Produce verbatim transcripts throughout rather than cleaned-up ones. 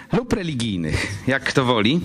lub religijnych, jak kto woli.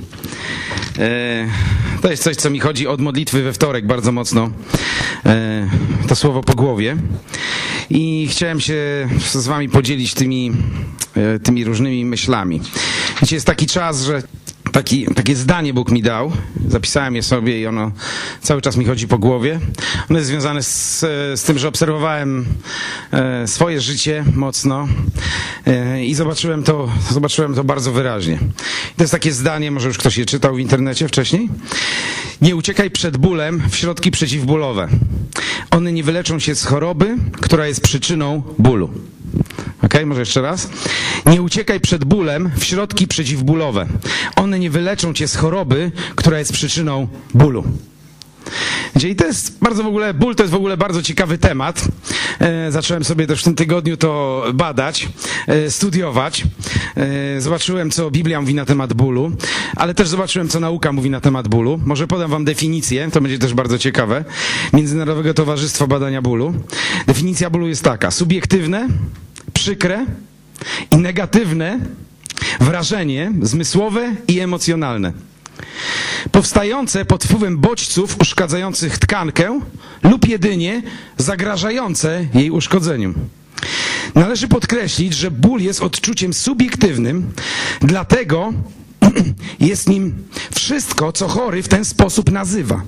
To jest coś, co mi chodzi od modlitwy we wtorek bardzo mocno, to słowo po głowie. I chciałem się z wami podzielić tymi, tymi różnymi myślami. Wiecie, jest taki czas, że Taki, takie zdanie Bóg mi dał, zapisałem je sobie i ono cały czas mi chodzi po głowie. Ono jest związane z, z tym, że obserwowałem e, swoje życie mocno e, i zobaczyłem to, zobaczyłem to bardzo wyraźnie. To jest takie zdanie, może już ktoś je czytał w internecie wcześniej. Nie uciekaj przed bólem w środki przeciwbólowe. One nie wyleczą się z choroby, która jest przyczyną bólu. Ok, może jeszcze raz. Nie uciekaj przed bólem w środki przeciwbólowe. One nie wyleczą cię z choroby, która jest przyczyną bólu. I to jest bardzo w ogóle, ból to jest w ogóle bardzo ciekawy temat. E, zacząłem sobie też w tym tygodniu to badać, e, studiować. E, zobaczyłem, co Biblia mówi na temat bólu, ale też zobaczyłem, co nauka mówi na temat bólu. Może podam wam definicję, to będzie też bardzo ciekawe. Międzynarodowego Towarzystwa Badania Bólu. Definicja bólu jest taka: subiektywne, przykre i negatywne wrażenie zmysłowe i emocjonalne, powstające pod wpływem bodźców uszkadzających tkankę lub jedynie zagrażające jej uszkodzeniu. Należy podkreślić, że ból jest odczuciem subiektywnym, dlatego jest nim wszystko, co chory w ten sposób nazywa,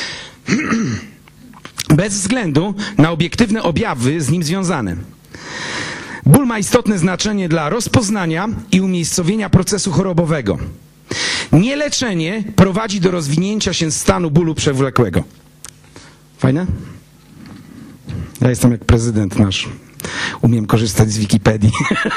bez względu na obiektywne objawy z nim związane. Ból ma istotne znaczenie dla rozpoznania i umiejscowienia procesu chorobowego. Nieleczenie prowadzi do rozwinięcia się stanu bólu przewlekłego. Fajne? Ja jestem jak prezydent nasz. Umiem korzystać z Wikipedii.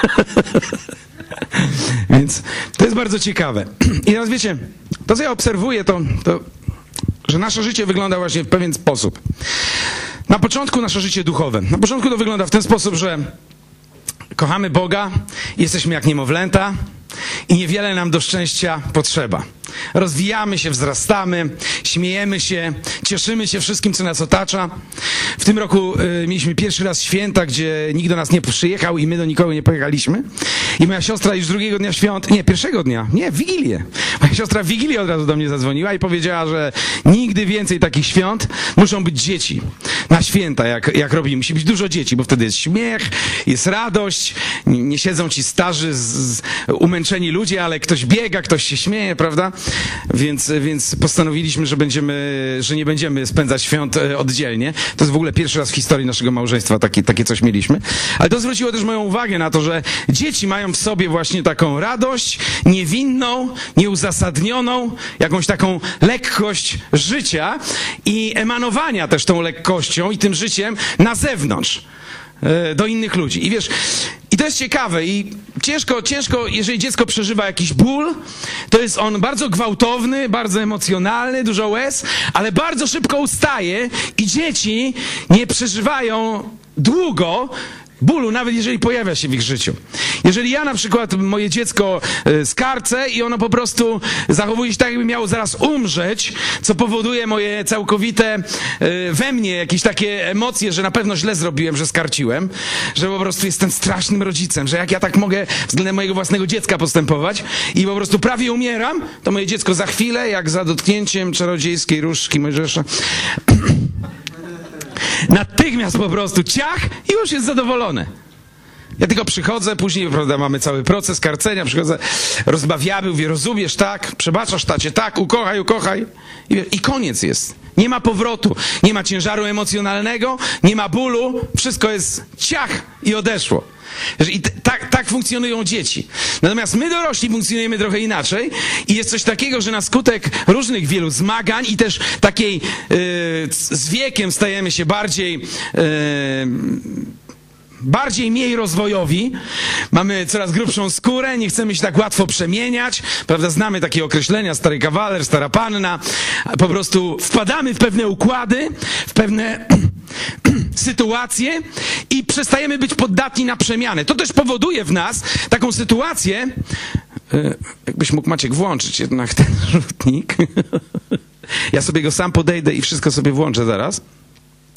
Więc to jest bardzo ciekawe. I teraz wiecie, to co ja obserwuję, to, to że nasze życie wygląda właśnie w pewien sposób. Na początku nasze życie duchowe. Na początku to wygląda w ten sposób, że kochamy Boga, jesteśmy jak niemowlęta i niewiele nam do szczęścia potrzeba. Rozwijamy się, wzrastamy, śmiejemy się, cieszymy się wszystkim, co nas otacza. W tym roku y, mieliśmy pierwszy raz święta, gdzie nikt do nas nie przyjechał i my do nikogo nie pojechaliśmy. I moja siostra już drugiego dnia świąt, nie, pierwszego dnia, nie, w Wigilię. Moja siostra w Wigilię od razu do mnie zadzwoniła i powiedziała, że nigdy więcej takich świąt, muszą być dzieci na święta, jak, jak robimy. Musi być dużo dzieci, bo wtedy jest śmiech, jest radość, nie, nie siedzą ci starzy, z, z, umęczeni ludzie, ale ktoś biega, ktoś się śmieje, prawda? Więc, więc postanowiliśmy, że będziemy, że nie będziemy spędzać świąt oddzielnie. To jest w ogóle pierwszy raz w historii naszego małżeństwa takie, takie coś mieliśmy. Ale to zwróciło też moją uwagę na to, że dzieci mają w sobie właśnie taką radość niewinną, nieuzasadnioną, jakąś taką lekkość życia i emanowania też tą lekkością i tym życiem na zewnątrz, do innych ludzi. I wiesz, i to jest ciekawe i ciężko, ciężko, jeżeli dziecko przeżywa jakiś ból, to jest on bardzo gwałtowny, bardzo emocjonalny, dużo łez, ale bardzo szybko ustaje i dzieci nie przeżywają długo bólu, nawet jeżeli pojawia się w ich życiu. Jeżeli ja na przykład moje dziecko skarcę i ono po prostu zachowuje się tak, jakby miało zaraz umrzeć, co powoduje moje całkowite we mnie jakieś takie emocje, że na pewno źle zrobiłem, że skarciłem, że po prostu jestem strasznym rodzicem, że jak ja tak mogę względem mojego własnego dziecka postępować i po prostu prawie umieram, to moje dziecko za chwilę, jak za dotknięciem czarodziejskiej różdżki Mojżesza, natychmiast po prostu ciach i już jest zadowolone. Ja tylko przychodzę, później, prawda, mamy cały proces karcenia, przychodzę, rozbawiamy, mówię, rozumiesz, tak, przebaczasz tacie, tak, ukochaj, ukochaj i, i koniec jest. Nie ma powrotu, nie ma ciężaru emocjonalnego, nie ma bólu, wszystko jest ciach i odeszło. I tak, tak funkcjonują dzieci. Natomiast my dorośli funkcjonujemy trochę inaczej i jest coś takiego, że na skutek różnych wielu zmagań i też takiej yy, z wiekiem stajemy się bardziej yy, bardziej mniej rozwojowi, mamy coraz grubszą skórę, nie chcemy się tak łatwo przemieniać, prawda, znamy takie określenia, stary kawaler, stara panna, po prostu wpadamy w pewne układy, w pewne sytuacje i przestajemy być poddatni na przemianę. To też powoduje w nas taką sytuację, jakbyś mógł, Maciek, włączyć jednak ten rzutnik, ja sobie go sam podejdę i wszystko sobie włączę zaraz.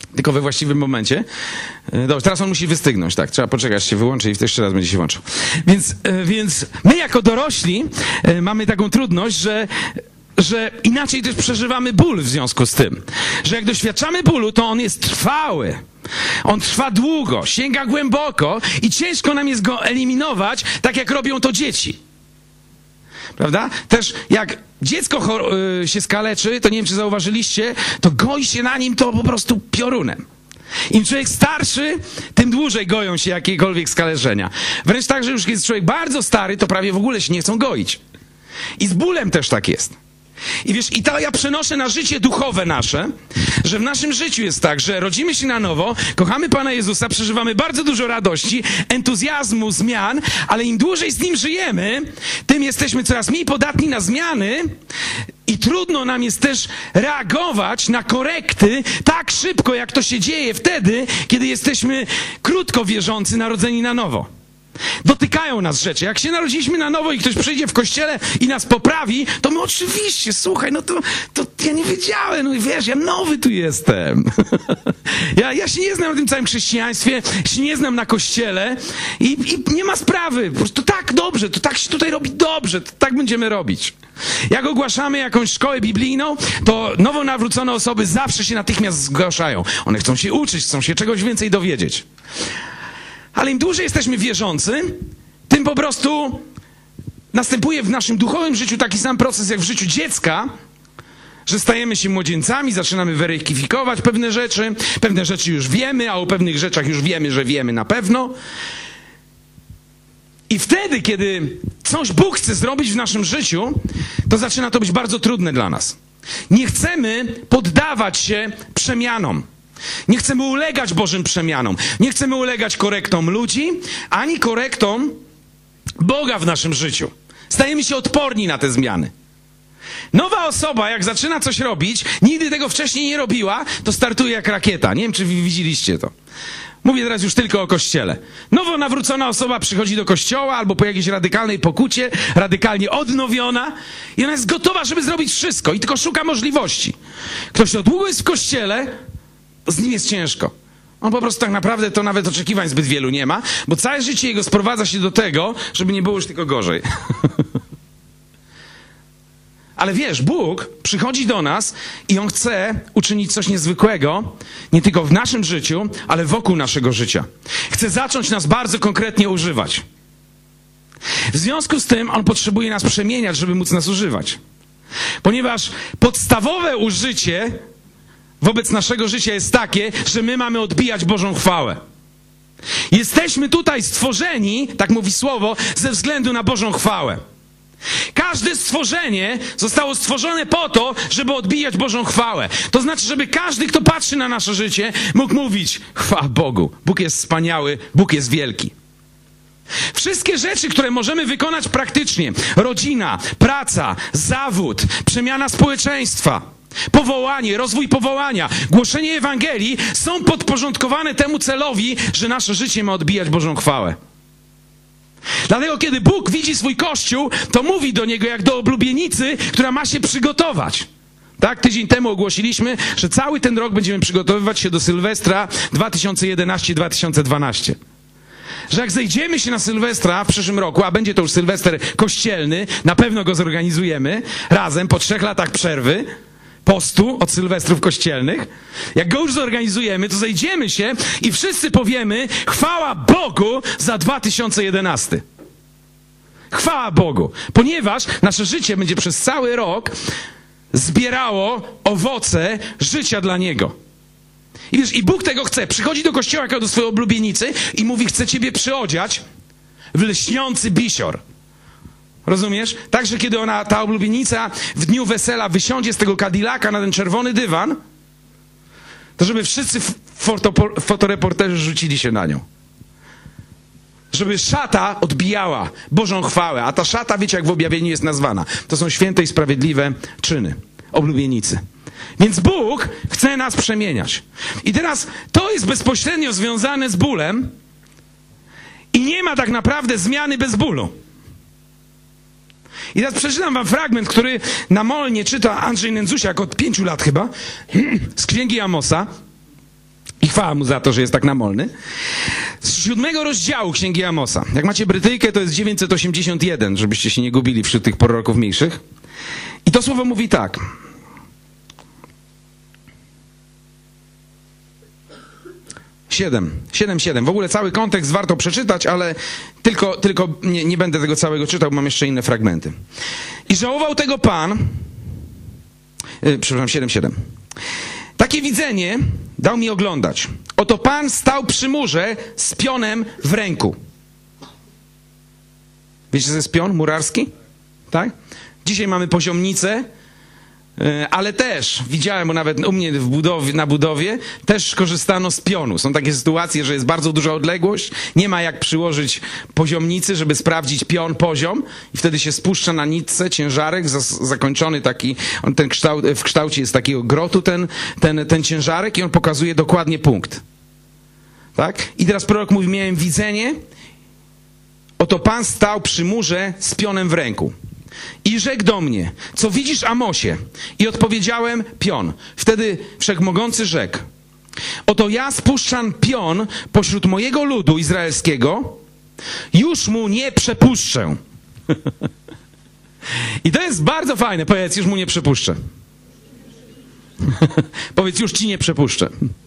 tylko we właściwym momencie. Dobrze, teraz on musi wystygnąć, tak, trzeba poczekać, się wyłączy i jeszcze raz będzie się włączył. Więc, więc my jako dorośli mamy taką trudność, że że inaczej też przeżywamy ból w związku z tym. Że jak doświadczamy bólu, to on jest trwały. On trwa długo, sięga głęboko i ciężko nam jest go eliminować, tak jak robią to dzieci. Prawda? Też jak dziecko się skaleczy, to nie wiem, czy zauważyliście, to goi się na nim to po prostu piorunem. Im człowiek starszy, tym dłużej goją się jakiekolwiek skaleczenia. Wręcz tak, że już jest człowiek bardzo stary, to prawie w ogóle się nie chcą goić. I z bólem też tak jest. I wiesz, i to ja przenoszę na życie duchowe nasze, że w naszym życiu jest tak, że rodzimy się na nowo, kochamy Pana Jezusa, przeżywamy bardzo dużo radości, entuzjazmu, zmian, ale im dłużej z Nim żyjemy, tym jesteśmy coraz mniej podatni na zmiany i trudno nam jest też reagować na korekty tak szybko, jak to się dzieje wtedy, kiedy jesteśmy krótko wierzący, narodzeni na nowo. Dotykają nas rzeczy. Jak się narodziliśmy na nowo i ktoś przyjdzie w kościele i nas poprawi, to my oczywiście, słuchaj, no to, to ja nie wiedziałem, no wiesz, ja nowy tu jestem. ja, ja się nie znam na tym całym chrześcijaństwie, się nie znam na kościele i, i nie ma sprawy. Po prostu tak dobrze, to tak się tutaj robi dobrze, to tak będziemy robić. Jak ogłaszamy jakąś szkołę biblijną, to nowo nawrócone osoby zawsze się natychmiast zgłaszają. One chcą się uczyć, chcą się czegoś więcej dowiedzieć. Ale im dłużej jesteśmy wierzący, tym po prostu następuje w naszym duchowym życiu taki sam proces jak w życiu dziecka, że stajemy się młodzieńcami, zaczynamy weryfikować pewne rzeczy, pewne rzeczy już wiemy, a o pewnych rzeczach już wiemy, że wiemy na pewno. I wtedy, kiedy coś Bóg chce zrobić w naszym życiu, to zaczyna to być bardzo trudne dla nas. Nie chcemy poddawać się przemianom. Nie chcemy ulegać Bożym przemianom. Nie chcemy ulegać korektom ludzi, ani korektom Boga w naszym życiu. Stajemy się odporni na te zmiany. Nowa osoba, jak zaczyna coś robić, nigdy tego wcześniej nie robiła, to startuje jak rakieta. Nie wiem, czy widzieliście to. Mówię teraz już tylko o kościele. Nowo nawrócona osoba przychodzi do kościoła albo po jakiejś radykalnej pokucie, radykalnie odnowiona i ona jest gotowa, żeby zrobić wszystko i tylko szuka możliwości. Ktoś od długo jest w kościele, z nim jest ciężko. On po prostu tak naprawdę to nawet oczekiwań zbyt wielu nie ma, bo całe życie jego sprowadza się do tego, żeby nie było już tylko gorzej. Ale wiesz, Bóg przychodzi do nas i On chce uczynić coś niezwykłego, nie tylko w naszym życiu, ale wokół naszego życia. Chce zacząć nas bardzo konkretnie używać. W związku z tym On potrzebuje nas przemieniać, żeby móc nas używać. Ponieważ podstawowe użycie wobec naszego życia jest takie, że my mamy odbijać Bożą chwałę. Jesteśmy tutaj stworzeni, tak mówi Słowo, ze względu na Bożą chwałę. Każde stworzenie zostało stworzone po to, żeby odbijać Bożą chwałę. To znaczy, żeby każdy, kto patrzy na nasze życie, mógł mówić: chwała Bogu, Bóg jest wspaniały, Bóg jest wielki. Wszystkie rzeczy, które możemy wykonać praktycznie, rodzina, praca, zawód, przemiana społeczeństwa, powołanie, rozwój powołania, głoszenie Ewangelii, są podporządkowane temu celowi, że nasze życie ma odbijać Bożą chwałę. Dlatego, kiedy Bóg widzi swój Kościół, to mówi do niego jak do oblubienicy, która ma się przygotować. Tak, tydzień temu ogłosiliśmy, że cały ten rok będziemy przygotowywać się do Sylwestra dwa tysiące jedenasty dwa tysiące dwanaście. Że jak zejdziemy się na Sylwestra w przyszłym roku, a będzie to już Sylwester kościelny, na pewno go zorganizujemy razem po trzech latach przerwy, postu od sylwestrów kościelnych. Jak go już zorganizujemy, to zejdziemy się i wszyscy powiemy: chwała Bogu za dwa tysiące jedenasty. Chwała Bogu. Ponieważ nasze życie będzie przez cały rok zbierało owoce życia dla Niego. I wiesz, i Bóg tego chce. Przychodzi do kościoła jako do swojej oblubienicy i mówi: chcę ciebie przyodziać w lśniący bisior. Rozumiesz? Także kiedy ona, ta oblubienica w dniu wesela wysiądzie z tego Cadillaca na ten czerwony dywan, to żeby wszyscy foto, fotoreporterzy rzucili się na nią. Żeby szata odbijała Bożą chwałę. A ta szata, wiecie, jak w objawieniu jest nazwana. To są święte i sprawiedliwe czyny oblubienicy. Więc Bóg chce nas przemieniać. I teraz to jest bezpośrednio związane z bólem i nie ma tak naprawdę zmiany bez bólu. I teraz przeczytam wam fragment, który namolnie czyta Andrzej Nędzusiak od pięciu lat chyba, z Księgi Amosa. chwała mu za to, że jest tak namolny. Z siódmego rozdziału Księgi Amosa. Jak macie Brytyjkę, to jest dziewięćset osiemdziesiąt jeden, żebyście się nie gubili wśród tych proroków mniejszych. I to słowo mówi tak. Siedem. Siedem, siedem. W ogóle cały kontekst warto przeczytać, ale tylko, tylko nie, nie będę tego całego czytał, mam jeszcze inne fragmenty. I żałował tego Pan... Yy, przepraszam, siedem, siedem. Takie widzenie dał mi oglądać. Oto Pan stał przy murze z pionem w ręku. Wiecie, co jest pion murarski? Tak? Dzisiaj mamy poziomnicę, ale też widziałem, bo nawet u mnie w budowie, na budowie też korzystano z pionu. Są takie sytuacje, że jest bardzo duża odległość, nie ma jak przyłożyć poziomnicy, żeby sprawdzić pion, poziom i wtedy się spuszcza na nitce ciężarek zakończony taki, on ten kształt, w kształcie jest takiego grotu ten, ten, ten ciężarek i on pokazuje dokładnie punkt. Tak? I teraz prorok mówi, miałem widzenie, oto Pan stał przy murze z pionem w ręku. I rzekł do mnie, co widzisz, Amosie? I odpowiedziałem, pion. Wtedy Wszechmogący rzekł, oto ja spuszczam pion pośród mojego ludu izraelskiego, już mu nie przepuszczę. I to jest bardzo fajne. Powiedz, już mu nie przepuszczę. Powiedz, już ci nie przepuszczę.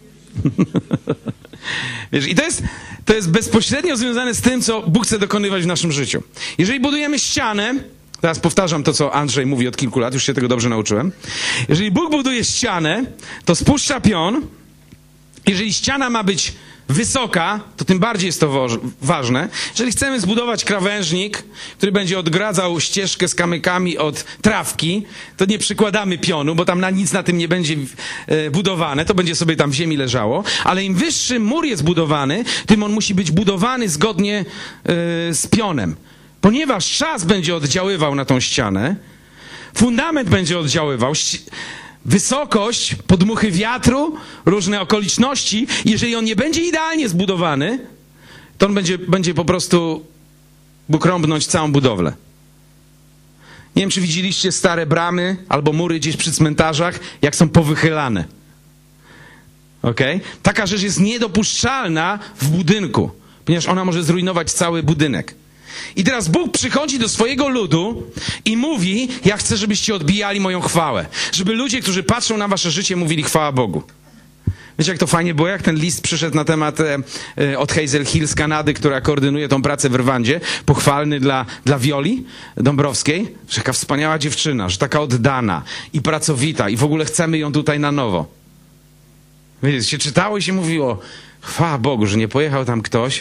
Wiesz, i to jest, to jest bezpośrednio związane z tym, co Bóg chce dokonywać w naszym życiu. Jeżeli budujemy ścianę, teraz powtarzam to, co Andrzej mówi od kilku lat, już się tego dobrze nauczyłem. Jeżeli Bóg buduje ścianę, to spuszcza pion. Jeżeli ściana ma być wysoka, to tym bardziej jest to ważne. Jeżeli chcemy zbudować krawężnik, który będzie odgradzał ścieżkę z kamykami od trawki, to nie przykładamy pionu, bo tam na nic na tym nie będzie budowane, to będzie sobie tam w ziemi leżało. Ale im wyższy mur jest budowany, tym on musi być budowany zgodnie z pionem. Ponieważ czas będzie oddziaływał na tą ścianę, fundament będzie oddziaływał, wysokość, podmuchy wiatru, różne okoliczności. Jeżeli on nie będzie idealnie zbudowany, to on będzie, będzie po prostu Bóg rąbnąć całą budowlę. Nie wiem, czy widzieliście stare bramy albo mury gdzieś przy cmentarzach, jak są powychylane. Okay? Taka rzecz jest niedopuszczalna w budynku, ponieważ ona może zrujnować cały budynek. I teraz Bóg przychodzi do swojego ludu i mówi, ja chcę, żebyście odbijali moją chwałę. Żeby ludzie, którzy patrzą na wasze życie, mówili chwała Bogu. Wiecie, jak to fajnie było, jak ten list przyszedł na temat e, e, od Hazel Hill z Kanady, która koordynuje tą pracę w Rwandzie, pochwalny dla, dla Wioli Dąbrowskiej, że taka wspaniała dziewczyna, że taka oddana i pracowita i w ogóle chcemy ją tutaj na nowo. Wiecie, się czytało i się mówiło, chwała Bogu, że nie pojechał tam ktoś...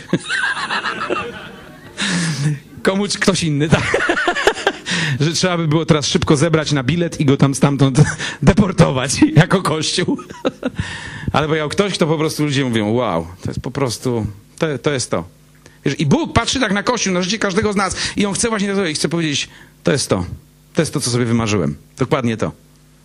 Komuś ktoś inny, tak? Że trzeba by było teraz szybko zebrać na bilet i go tam stamtąd deportować jako kościół. Ale pojechał ktoś, kto po prostu ludzie mówią, wow, to jest po prostu, to, to jest to. I Bóg patrzy tak na kościół, na życie każdego z nas i on chce właśnie to, i chce powiedzieć, to jest to. To jest to, co sobie wymarzyłem. Dokładnie to.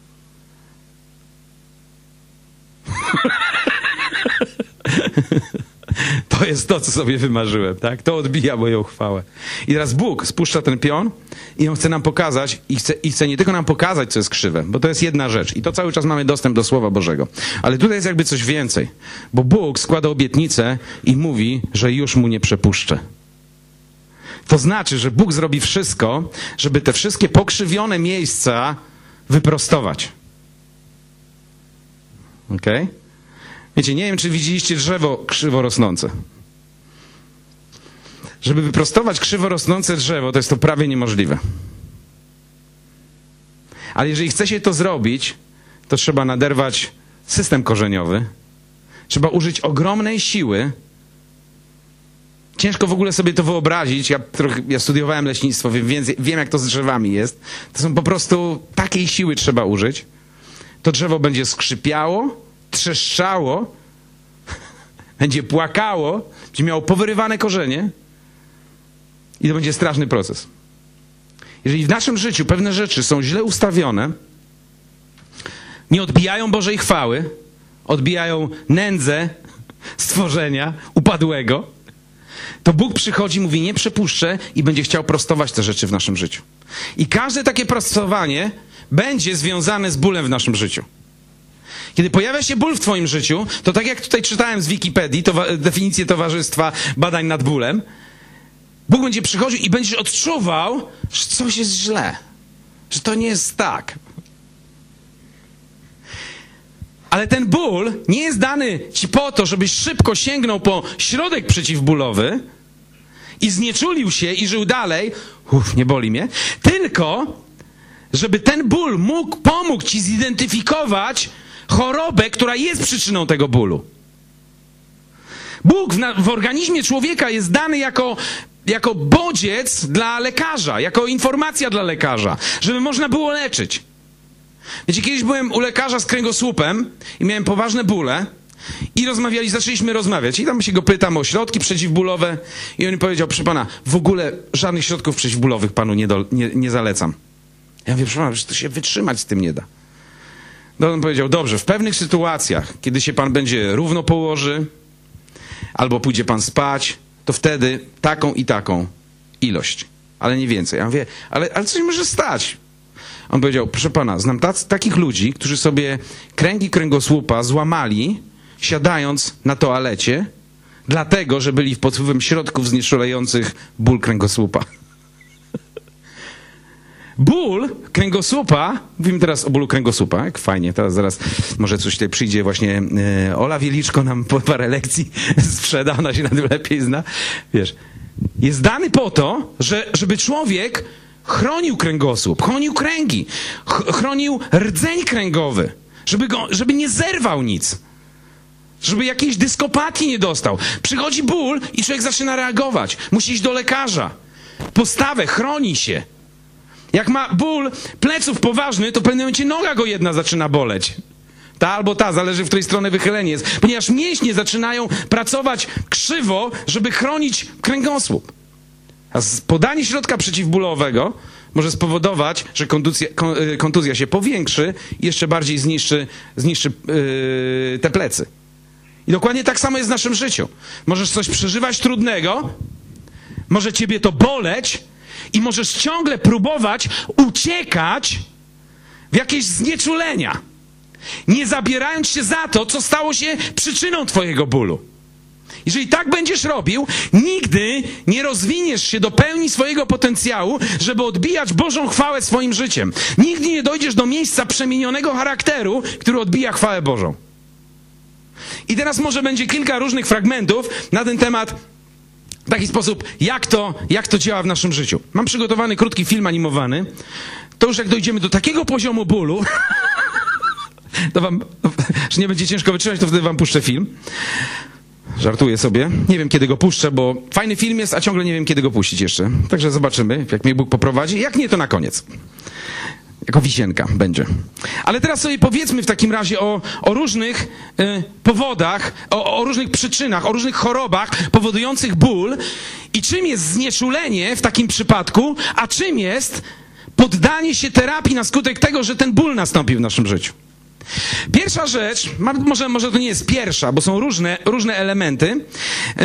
To jest to, co sobie wymarzyłem, tak? To odbija moją chwałę. I teraz Bóg spuszcza ten pion i on chce nam pokazać i chce, i chce nie tylko nam pokazać, co jest krzywe, bo to jest jedna rzecz i to cały czas mamy dostęp do Słowa Bożego. Ale tutaj jest jakby coś więcej, bo Bóg składa obietnicę i mówi, że już mu nie przepuszczę. To znaczy, że Bóg zrobi wszystko, żeby te wszystkie pokrzywione miejsca wyprostować. Okej? Okay? Wiecie, nie wiem, czy widzieliście drzewo krzywo rosnące. Żeby wyprostować krzywo rosnące drzewo, to jest to prawie niemożliwe. Ale jeżeli chce się to zrobić, to trzeba naderwać system korzeniowy. Trzeba użyć ogromnej siły. Ciężko w ogóle sobie to wyobrazić. Ja, trochę, ja studiowałem leśnictwo, wiem, wiem, jak to z drzewami jest. To są po prostu takiej siły trzeba użyć. To drzewo będzie skrzypiało, trzeszczało, będzie płakało, będzie miało powyrywane korzenie i to będzie straszny proces. Jeżeli w naszym życiu pewne rzeczy są źle ustawione, nie odbijają Bożej chwały, odbijają nędzę stworzenia upadłego, to Bóg przychodzi, mówi, nie przepuszczę i będzie chciał prostować te rzeczy w naszym życiu. I każde takie prostowanie będzie związane z bólem w naszym życiu. Kiedy pojawia się ból w twoim życiu, to tak jak tutaj czytałem z Wikipedii, to definicję Towarzystwa Badań nad Bólem, Bóg będzie przychodził i będziesz odczuwał, że coś jest źle, że to nie jest tak. Ale ten ból nie jest dany ci po to, żebyś szybko sięgnął po środek przeciwbólowy i znieczulił się i żył dalej, uff, nie boli mnie, tylko żeby ten ból mógł, pomógł ci zidentyfikować chorobę, która jest przyczyną tego bólu. Bóg w, na, w organizmie człowieka jest dany jako, jako bodziec dla lekarza, jako informacja dla lekarza, żeby można było leczyć. Wiecie, kiedyś byłem u lekarza z kręgosłupem i miałem poważne bóle i rozmawiali, zaczęliśmy rozmawiać i tam się go pytam o środki przeciwbólowe i on mi powiedział, proszę pana, w ogóle żadnych środków przeciwbólowych panu nie, do, nie, nie zalecam. Ja mówię, proszę pana, że to się wytrzymać z tym nie da. No on powiedział, dobrze, w pewnych sytuacjach, kiedy się pan będzie równo położy albo pójdzie pan spać, to wtedy taką i taką ilość, ale nie więcej. Ja mówię, ale, ale coś może stać. On powiedział, proszę pana, znam tac, takich ludzi, którzy sobie kręgi kręgosłupa złamali, siadając na toalecie, dlatego, że byli pod wpływem środków znieczulających ból kręgosłupa. Ból kręgosłupa, mówimy teraz o bólu kręgosłupa, jak fajnie, teraz zaraz może coś tutaj przyjdzie, właśnie e, Ola Wieliczko nam po parę lekcji sprzeda, ona się na tym lepiej zna, wiesz, jest dany po to, że, żeby człowiek chronił kręgosłup, chronił kręgi, ch chronił rdzeń kręgowy, żeby, go, żeby nie zerwał nic, żeby jakiejś dyskopatii nie dostał. Przychodzi ból i człowiek zaczyna reagować, musi iść do lekarza, postawę, chroni się. Jak ma ból pleców poważny, to w pewnym momencie noga go jedna zaczyna boleć. Ta albo ta, zależy w której stronę wychylenie jest. Ponieważ mięśnie zaczynają pracować krzywo, żeby chronić kręgosłup. A podanie środka przeciwbólowego może spowodować, że kontuzja, kontuzja się powiększy i jeszcze bardziej zniszczy, zniszczy yy, te plecy. I dokładnie tak samo jest w naszym życiu. Możesz coś przeżywać trudnego, może ciebie to boleć, i możesz ciągle próbować uciekać w jakieś znieczulenia, nie zabierając się za to, co stało się przyczyną twojego bólu. Jeżeli tak będziesz robił, nigdy nie rozwiniesz się do pełni swojego potencjału, żeby odbijać Bożą chwałę swoim życiem. Nigdy nie dojdziesz do miejsca przemienionego charakteru, który odbija chwałę Bożą. I teraz może będzie kilka różnych fragmentów na ten temat, w taki sposób, jak to, jak to działa w naszym życiu. Mam przygotowany krótki film animowany. To już jak dojdziemy do takiego poziomu bólu, to wam, że nie będzie ciężko wytrzymać, to wtedy wam puszczę film. Żartuję sobie. Nie wiem, kiedy go puszczę, bo fajny film jest, a ciągle nie wiem, kiedy go puścić jeszcze. Także zobaczymy, jak mnie Bóg poprowadzi. Jak nie, to na koniec. Jako wisienka będzie. Ale teraz sobie powiedzmy w takim razie o, o różnych y, powodach, o, o różnych przyczynach, o różnych chorobach powodujących ból i czym jest znieczulenie w takim przypadku, a czym jest poddanie się terapii na skutek tego, że ten ból nastąpił w naszym życiu. Pierwsza rzecz, może, może to nie jest pierwsza, bo są różne, różne elementy, yy,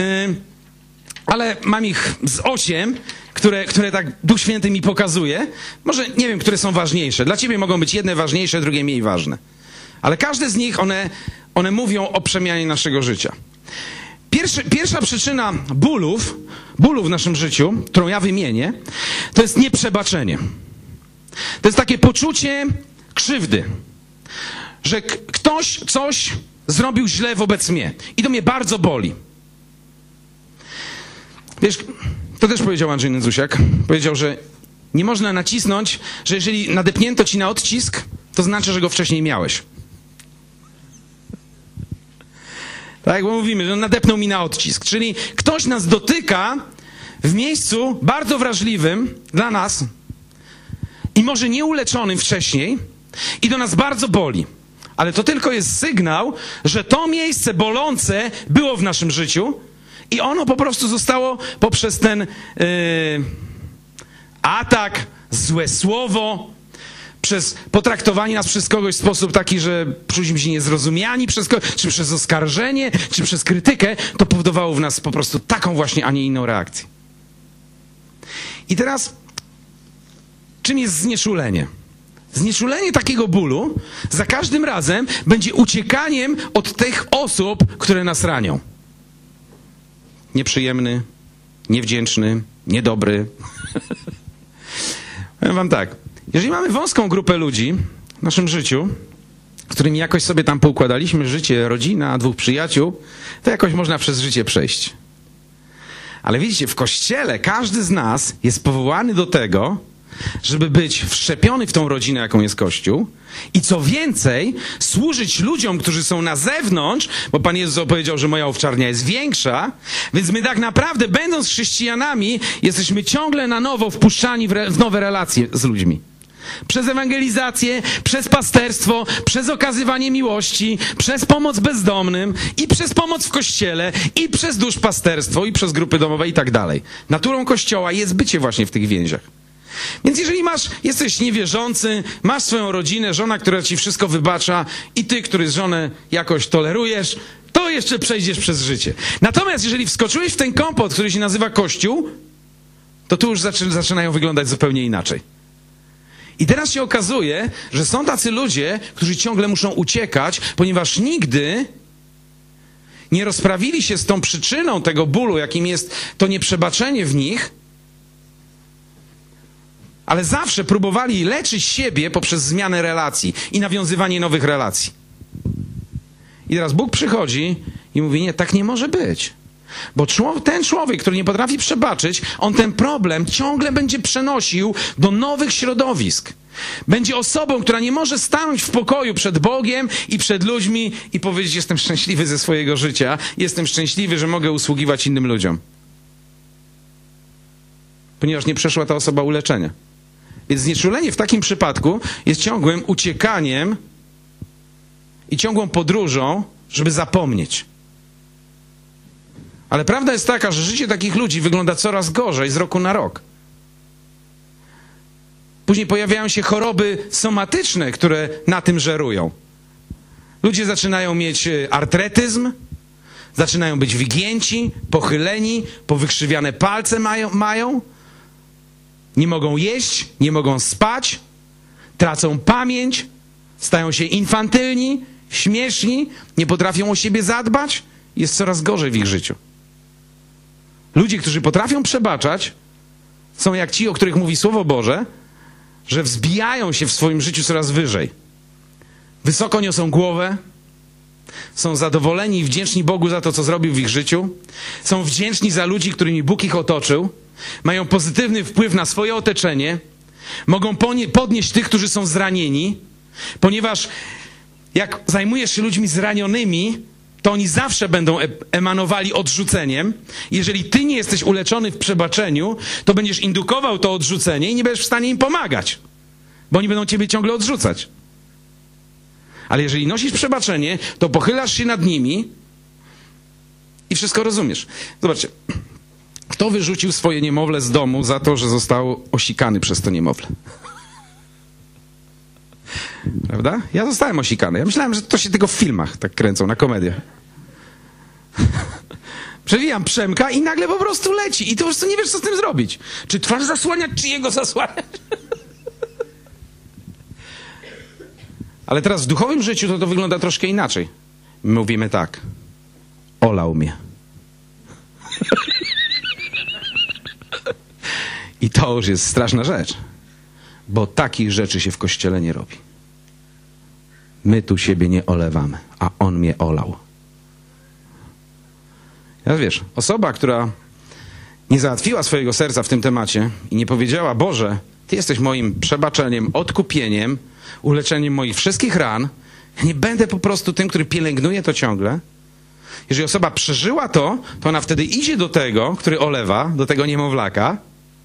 ale mam ich z osiem, które, które tak Duch Święty mi pokazuje. Może nie wiem, które są ważniejsze. Dla ciebie mogą być jedne ważniejsze, drugie mniej ważne. Ale każde z nich, one, one mówią o przemianie naszego życia. Pierwszy, pierwsza przyczyna bólów, bólów w naszym życiu, którą ja wymienię, to jest nieprzebaczenie. To jest takie poczucie krzywdy, że ktoś coś zrobił źle wobec mnie i to mnie bardzo boli. Wiesz, to też powiedział Andrzej Nędzusiak. Powiedział, że nie można nacisnąć, że jeżeli nadepnięto ci na odcisk, to znaczy, że go wcześniej miałeś. Tak, bo mówimy, że nadepnął mi na odcisk. Czyli ktoś nas dotyka w miejscu bardzo wrażliwym dla nas i może nieuleczonym wcześniej i to nas bardzo boli. Ale to tylko jest sygnał, że to miejsce bolące było w naszym życiu i ono po prostu zostało poprzez ten yy, atak, złe słowo, przez potraktowanie nas przez kogoś w sposób taki, że czuliśmy się niezrozumiani przez kogoś, czy przez oskarżenie, czy przez krytykę, to powodowało w nas po prostu taką właśnie, a nie inną reakcję. I teraz, czym jest znieczulenie? Znieczulenie takiego bólu za każdym razem będzie uciekaniem od tych osób, które nas ranią. Nieprzyjemny, niewdzięczny, niedobry. Powiem wam tak, jeżeli mamy wąską grupę ludzi w naszym życiu, z którymi jakoś sobie tam poukładaliśmy życie, rodzina, dwóch przyjaciół, to jakoś można przez życie przejść. Ale widzicie, w Kościele każdy z nas jest powołany do tego, żeby być wszczepiony w tą rodzinę, jaką jest Kościół i co więcej, służyć ludziom, którzy są na zewnątrz, bo Pan Jezus opowiedział, że moja owczarnia jest większa, więc my tak naprawdę, będąc chrześcijanami, jesteśmy ciągle na nowo wpuszczani w, re- w nowe relacje z ludźmi. Przez ewangelizację, przez pasterstwo, przez okazywanie miłości, przez pomoc bezdomnym i przez pomoc w Kościele i przez duszpasterstwo i przez grupy domowe i tak dalej. Naturą Kościoła jest bycie właśnie w tych więziach. Więc jeżeli masz, jesteś niewierzący, masz swoją rodzinę, żona, która ci wszystko wybacza i ty, który żonę jakoś tolerujesz, to jeszcze przejdziesz przez życie. Natomiast jeżeli wskoczyłeś w ten kompot, który się nazywa Kościół, to tu już zaczy, zaczynają wyglądać zupełnie inaczej. I teraz się okazuje, że są tacy ludzie, którzy ciągle muszą uciekać, ponieważ nigdy nie rozprawili się z tą przyczyną tego bólu, jakim jest to nieprzebaczenie w nich, ale zawsze próbowali leczyć siebie poprzez zmianę relacji i nawiązywanie nowych relacji. I teraz Bóg przychodzi i mówi, nie, tak nie może być. Bo ten człowiek, który nie potrafi przebaczyć, on ten problem ciągle będzie przenosił do nowych środowisk. Będzie osobą, która nie może stanąć w pokoju przed Bogiem i przed ludźmi i powiedzieć, jestem szczęśliwy ze swojego życia, jestem szczęśliwy, że mogę usługiwać innym ludziom. Ponieważ nie przeszła ta osoba uleczenia. Więc znieczulenie w takim przypadku jest ciągłym uciekaniem i ciągłą podróżą, żeby zapomnieć. Ale prawda jest taka, że życie takich ludzi wygląda coraz gorzej z roku na rok. Później pojawiają się choroby somatyczne, które na tym żerują. Ludzie zaczynają mieć artretyzm, zaczynają być wygięci, pochyleni, powykrzywiane palce mają, mają. Nie mogą jeść, nie mogą spać, tracą pamięć, stają się infantylni, śmieszni, nie potrafią o siebie zadbać. Jest coraz gorzej w ich życiu. Ludzie, którzy potrafią przebaczać, są jak ci, o których mówi Słowo Boże, że wzbijają się w swoim życiu coraz wyżej. Wysoko niosą głowę, są zadowoleni i wdzięczni Bogu za to, co zrobił w ich życiu, są wdzięczni za ludzi, którymi Bóg ich otoczył, mają pozytywny wpływ na swoje otoczenie, mogą podnieść tych, którzy są zranieni, ponieważ jak zajmujesz się ludźmi zranionymi, to oni zawsze będą emanowali odrzuceniem. Jeżeli ty nie jesteś uleczony w przebaczeniu, to będziesz indukował to odrzucenie i nie będziesz w stanie im pomagać, bo oni będą ciebie ciągle odrzucać. Ale jeżeli nosisz przebaczenie, to pochylasz się nad nimi i wszystko rozumiesz. Zobaczcie, kto wyrzucił swoje niemowlę z domu za to, że został osikany przez to niemowlę? Prawda? Ja zostałem osikany. Ja myślałem, że to się tylko w filmach tak kręcą, na komedię. Przewijam Przemka i nagle po prostu leci. I to po prostu nie wiesz, co z tym zrobić. Czy twarz zasłaniać, czy jego zasłaniać? Ale teraz w duchowym życiu to, to wygląda troszkę inaczej. My mówimy tak. Olał mnie. I to już jest straszna rzecz. Bo takich rzeczy się w Kościele nie robi. My tu siebie nie olewamy, a on mnie olał. Ja wiesz, osoba, która nie załatwiła swojego serca w tym temacie i nie powiedziała, Boże, Ty jesteś moim przebaczeniem, odkupieniem, uleczeniem moich wszystkich ran, ja nie będę po prostu tym, który pielęgnuje to ciągle. Jeżeli osoba przeżyła to, to ona wtedy idzie do tego, który olewa, do tego niemowlaka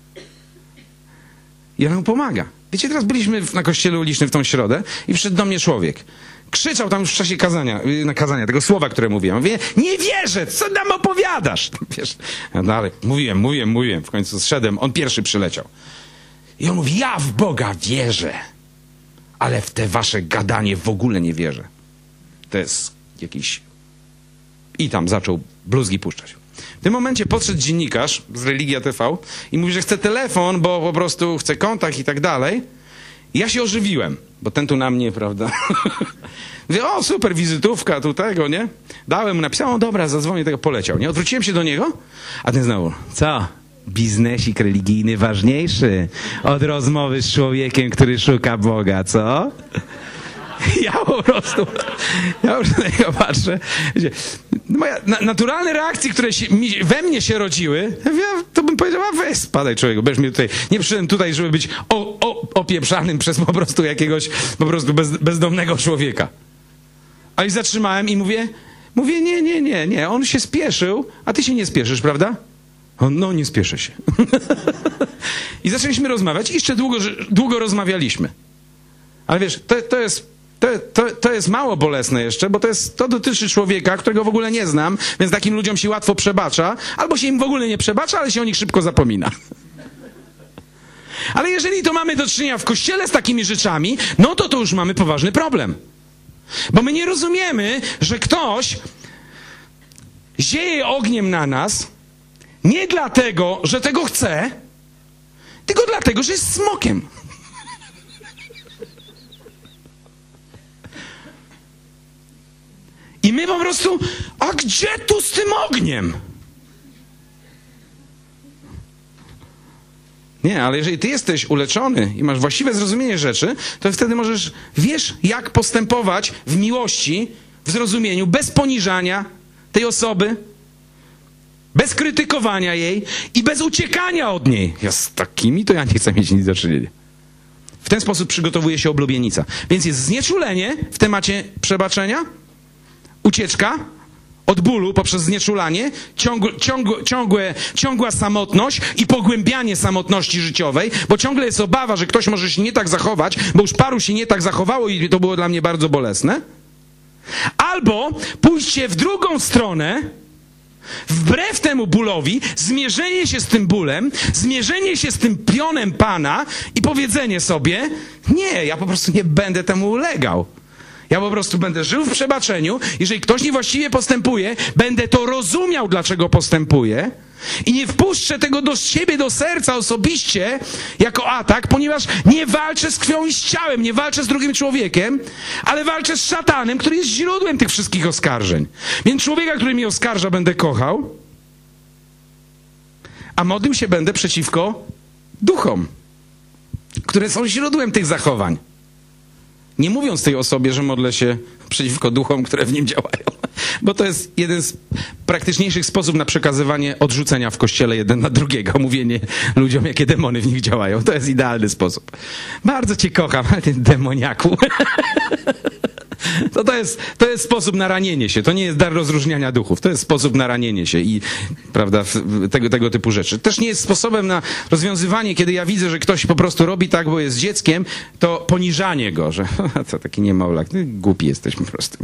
i ona mu pomaga. Wiecie, teraz byliśmy na kościele ulicznym w tą środę i przyszedł do mnie człowiek. Krzyczał tam już w czasie kazania, kazania tego słowa, które mówiłem. Mówię, nie wierzę, co nam opowiadasz? Wiesz, no dalej, mówiłem, mówiłem, mówiłem. W końcu zszedłem, on pierwszy przyleciał. I on mówi, ja w Boga wierzę, ale w te wasze gadanie w ogóle nie wierzę. To jest jakiś... I tam zaczął bluzgi puszczać. W tym momencie podszedł dziennikarz z Religia T V i mówi, że chce telefon, bo po prostu chce kontakt i tak dalej. I ja się ożywiłem, bo ten tu na mnie, prawda? Mówię, o super, wizytówka tu tego, nie? Dałem mu, napisałem, o dobra, zadzwonię, tego poleciał, nie? Odwróciłem się do niego, a ten znowu, co? Biznesik religijny ważniejszy od rozmowy z człowiekiem, który szuka Boga, co? Ja po prostu, ja już na niego patrzę. Wiecie, moja na, naturalne reakcje, które się, mi, we mnie się rodziły, ja, to bym powiedział, a weź spadaj człowieku, będziesz mnie tutaj, nie przyszedłem tutaj, żeby być o, o, opieprzanym przez po prostu jakiegoś po prostu bez, bezdomnego człowieka. A i zatrzymałem i mówię, mówię, nie, nie, nie, nie, on się spieszył, a ty się nie spieszysz, prawda? On, no nie spieszę się. I zaczęliśmy rozmawiać i jeszcze długo, długo rozmawialiśmy. Ale wiesz, to, to jest To, to, to jest mało bolesne jeszcze, bo to, jest, to dotyczy człowieka, którego w ogóle nie znam, więc takim ludziom się łatwo przebacza, albo się im w ogóle nie przebacza, ale się o nich szybko zapomina. Ale jeżeli to mamy do czynienia w kościele z takimi rzeczami, no to to już mamy poważny problem. Bo my nie rozumiemy, że ktoś zieje ogniem na nas nie dlatego, że tego chce, tylko dlatego, że jest smokiem. I my po prostu, a gdzie tu z tym ogniem? Nie, ale jeżeli ty jesteś uleczony i masz właściwe zrozumienie rzeczy, to wtedy możesz, wiesz, jak postępować w miłości, w zrozumieniu, bez poniżania tej osoby, bez krytykowania jej i bez uciekania od niej. Ja z takimi to ja nie chcę mieć nic do czynienia. W ten sposób przygotowuje się oblubienica. Więc jest znieczulenie w temacie przebaczenia, ucieczka od bólu poprzez znieczulanie, ciągłe, ciągłe, ciągłe, ciągła samotność i pogłębianie samotności życiowej, bo ciągle jest obawa, że ktoś może się nie tak zachować, bo już paru się nie tak zachowało i to było dla mnie bardzo bolesne. Albo pójście w drugą stronę, wbrew temu bólowi, zmierzenie się z tym bólem, zmierzenie się z tym pionem Pana i powiedzenie sobie, nie, ja po prostu nie będę temu ulegał. Ja po prostu będę żył w przebaczeniu. Jeżeli ktoś niewłaściwie postępuje, będę to rozumiał, dlaczego postępuje i nie wpuszczę tego do siebie, do serca osobiście jako atak, ponieważ nie walczę z krwią i z ciałem, nie walczę z drugim człowiekiem, ale walczę z szatanem, który jest źródłem tych wszystkich oskarżeń. Więc człowieka, który mnie oskarża, będę kochał, a modlił się będę przeciwko duchom, które są źródłem tych zachowań. Nie mówiąc tej osobie, że modlę się przeciwko duchom, które w nim działają. Bo to jest jeden z praktyczniejszych sposobów na przekazywanie odrzucenia w kościele jeden na drugiego. Mówienie ludziom, jakie demony w nich działają. To jest idealny sposób. Bardzo cię kocham, ty demoniaku. To, to, jest, to jest sposób na ranienie się. To nie jest dar rozróżniania duchów. To jest sposób na ranienie się i prawda, tego, tego typu rzeczy. Też nie jest sposobem na rozwiązywanie, kiedy ja widzę, że ktoś po prostu robi tak, bo jest dzieckiem, to poniżanie go, że co taki niemowlak, no, głupi jesteś po prostu.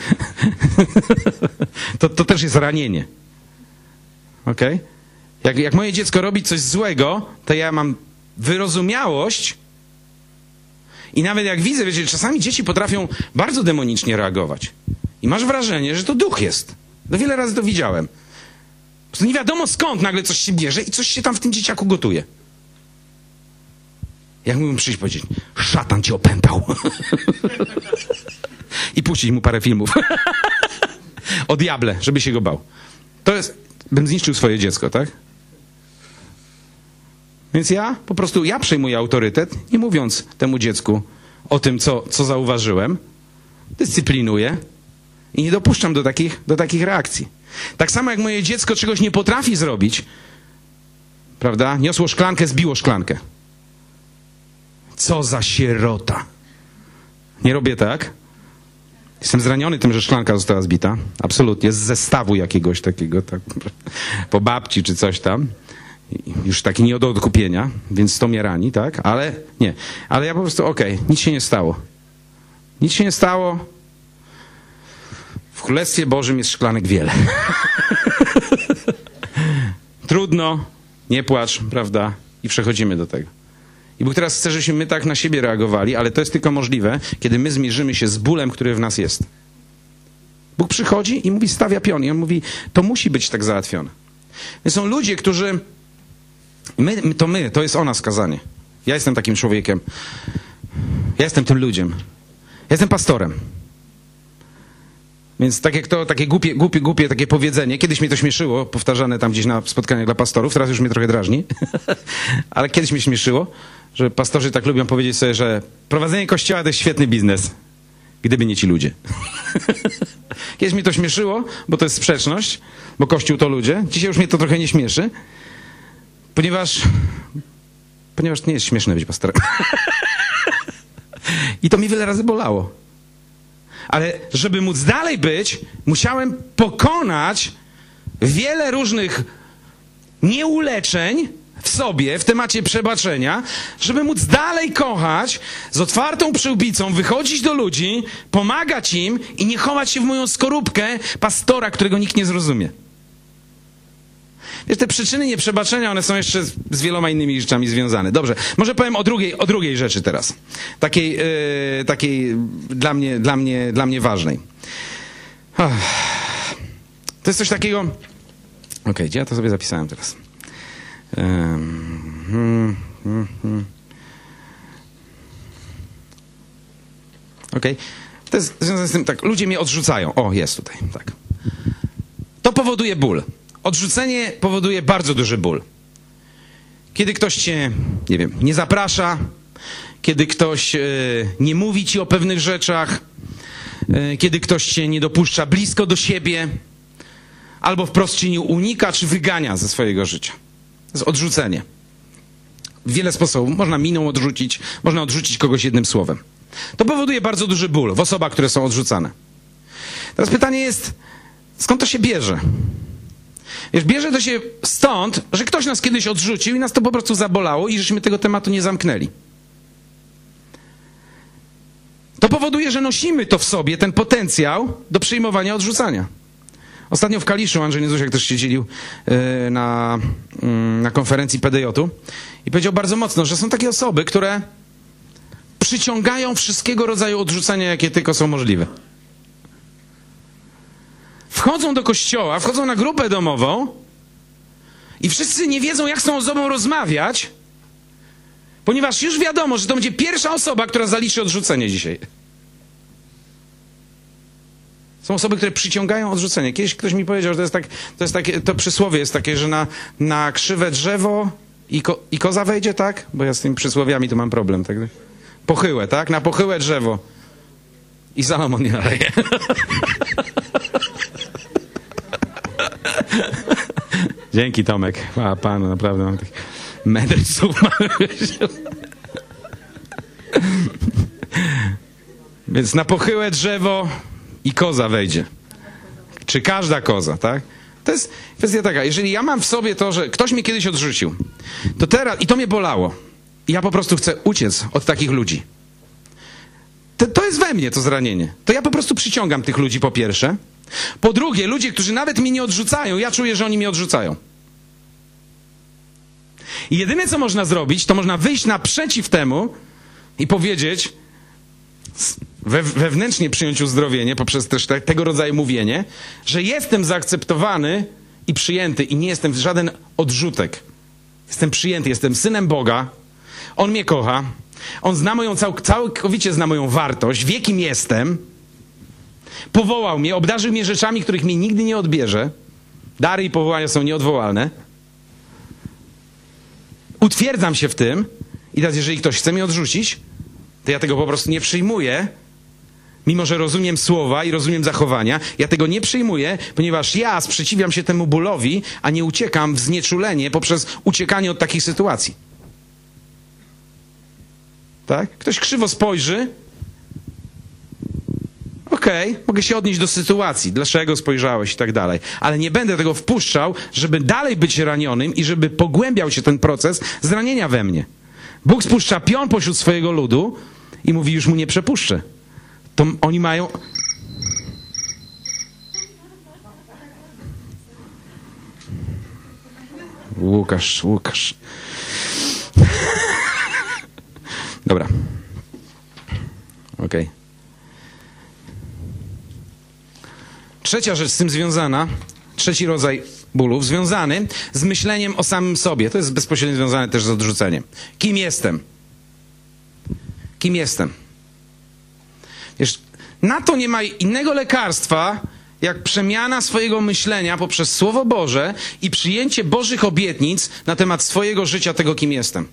To, to też jest ranienie. Okej? Okay? Jak, jak moje dziecko robi coś złego, to ja mam wyrozumiałość. I nawet jak widzę, wiecie, czasami dzieci potrafią bardzo demonicznie reagować. I masz wrażenie, że to duch jest. No wiele razy to widziałem. Po prostu nie wiadomo skąd nagle coś się bierze i coś się tam w tym dzieciaku gotuje. Jak mógłbym przyjść i powiedzieć, szatan cię opętał. I puścić mu parę filmów. O diable, żeby się go bał. To jest, bym zniszczył swoje dziecko, tak? Więc ja po prostu, ja przejmuję autorytet, nie mówiąc temu dziecku o tym, co, co zauważyłem, dyscyplinuję i nie dopuszczam do takich, do takich reakcji. Tak samo jak moje dziecko czegoś nie potrafi zrobić, prawda? Niosło szklankę, zbiło szklankę. Co za sierota. Nie robię tak. Jestem zraniony tym, że szklanka została zbita. Absolutnie. Z zestawu jakiegoś takiego, tak, po babci czy coś tam. Już taki nie do odkupienia, więc to mnie rani, tak? Ale nie. Ale ja po prostu, okej, okay, nic się nie stało. Nic się nie stało. W Królestwie Bożym jest szklanek wiele. Trudno, nie płacz, prawda? I przechodzimy do tego. I Bóg teraz chce, żebyśmy my tak na siebie reagowali, ale to jest tylko możliwe, kiedy my zmierzymy się z bólem, który w nas jest. Bóg przychodzi i mówi, stawia pion. I on mówi, to musi być tak załatwione. Więc są ludzie, którzy... My, to my, to jest o nas kazanie. Ja jestem takim człowiekiem. Ja jestem tym ludziem. Ja jestem pastorem. Więc tak jak to, takie głupie, głupie, głupie takie powiedzenie, kiedyś mnie to śmieszyło, powtarzane tam gdzieś na spotkaniach dla pastorów, teraz już mnie trochę drażni, ale kiedyś mnie śmieszyło, że pastorzy tak lubią powiedzieć sobie, że prowadzenie kościoła to jest świetny biznes, gdyby nie ci ludzie. Kiedyś mnie to śmieszyło, bo to jest sprzeczność, bo Kościół to ludzie. Dzisiaj już mnie to trochę nie śmieszy, ponieważ, ponieważ to nie jest śmieszne być pastorem. I to mi wiele razy bolało. Ale żeby móc dalej być, musiałem pokonać wiele różnych nieuleczeń w sobie, w temacie przebaczenia, żeby móc dalej kochać, z otwartą przyłbicą wychodzić do ludzi, pomagać im i nie chować się w moją skorupkę pastora, którego nikt nie zrozumie. Wiesz, te przyczyny nieprzebaczenia, one są jeszcze z, z wieloma innymi rzeczami związane. Dobrze, może powiem o drugiej, o drugiej rzeczy teraz. Takiej, yy, takiej dla mnie, dla mnie, dla mnie ważnej. Ach. To jest coś takiego... Okej, okay, gdzie ja to sobie zapisałem teraz? Um, hmm, hmm, hmm. Okej. Okay. To jest związane z tym, tak, ludzie mnie odrzucają. O, jest tutaj, tak. To powoduje ból. Odrzucenie powoduje bardzo duży ból. Kiedy ktoś cię, nie wiem, nie zaprasza, kiedy ktoś e, nie mówi ci o pewnych rzeczach, e, kiedy ktoś cię nie dopuszcza blisko do siebie, albo wprost cię nie unika, czy wygania ze swojego życia. To jest odrzucenie. Wiele sposobów. Można miną odrzucić, można odrzucić kogoś jednym słowem. To powoduje bardzo duży ból w osobach, które są odrzucane. Teraz pytanie jest, skąd to się bierze? Wiesz, bierze to się stąd, że ktoś nas kiedyś odrzucił i nas to po prostu zabolało i żeśmy tego tematu nie zamknęli. To powoduje, że nosimy to w sobie, ten potencjał do przyjmowania odrzucania. Ostatnio w Kaliszu Andrzej Niezusiak też się dzielił yy, na, yy, na konferencji P D J-u i powiedział bardzo mocno, że są takie osoby, które przyciągają wszystkiego rodzaju odrzucenia, jakie tylko są możliwe. Wchodzą do kościoła, wchodzą na grupę domową i wszyscy nie wiedzą, jak z tą osobą rozmawiać, ponieważ już wiadomo, że to będzie pierwsza osoba, która zaliczy odrzucenie dzisiaj. Są osoby, które przyciągają odrzucenie. Kiedyś ktoś mi powiedział, że to jest tak, to jest takie, to przysłowie jest takie, że na, na krzywe drzewo i, ko, i koza wejdzie, tak? Bo ja z tymi przysłowiami tu mam problem, tak? Pochyłe, tak? Na pochyłe drzewo i Salomon nie naleje. Dzięki, Tomek. A panu, naprawdę mam tych mędrców. Więc na pochyłe drzewo i koza wejdzie. Czy każda koza, tak? To jest kwestia taka, jeżeli ja mam w sobie to, że ktoś mnie kiedyś odrzucił, to teraz, i to mnie bolało, i ja po prostu chcę uciec od takich ludzi. To, to jest we mnie to zranienie. To ja po prostu przyciągam tych ludzi, po pierwsze. Po drugie, ludzie, którzy nawet mnie nie odrzucają, ja czuję, że oni mnie odrzucają. I jedyne, co można zrobić, to można wyjść naprzeciw temu i powiedzieć, we, wewnętrznie przyjąć uzdrowienie poprzez też te, tego rodzaju mówienie, że jestem zaakceptowany i przyjęty i nie jestem żaden odrzutek. Jestem przyjęty, jestem synem Boga, On mnie kocha, On zna moją, cał, całkowicie zna moją wartość, wie, kim jestem, powołał mnie, obdarzył mnie rzeczami, których mi nigdy nie odbierze. Dary i powołania są nieodwołalne. Utwierdzam się w tym i teraz jeżeli ktoś chce mnie odrzucić, to ja tego po prostu nie przyjmuję, mimo że rozumiem słowa i rozumiem zachowania. Ja tego nie przyjmuję, ponieważ ja sprzeciwiam się temu bólowi, a nie uciekam w znieczulenie poprzez uciekanie od takich sytuacji. Tak? Ktoś krzywo spojrzy, okej, okay, mogę się odnieść do sytuacji, dlaczego spojrzałeś i tak dalej, ale nie będę tego wpuszczał, żeby dalej być ranionym i żeby pogłębiał się ten proces zranienia we mnie. Bóg spuszcza pion pośród swojego ludu i mówi, już mu nie przepuszczę. To oni mają... Łukasz, Łukasz. Dobra. Okej. Okay. Trzecia rzecz z tym związana, trzeci rodzaj bólów, związany z myśleniem o samym sobie. To jest bezpośrednio związane też z odrzuceniem. Kim jestem? Kim jestem? Wiesz, na to nie ma innego lekarstwa, jak przemiana swojego myślenia poprzez Słowo Boże i przyjęcie Bożych obietnic na temat swojego życia, tego kim jestem.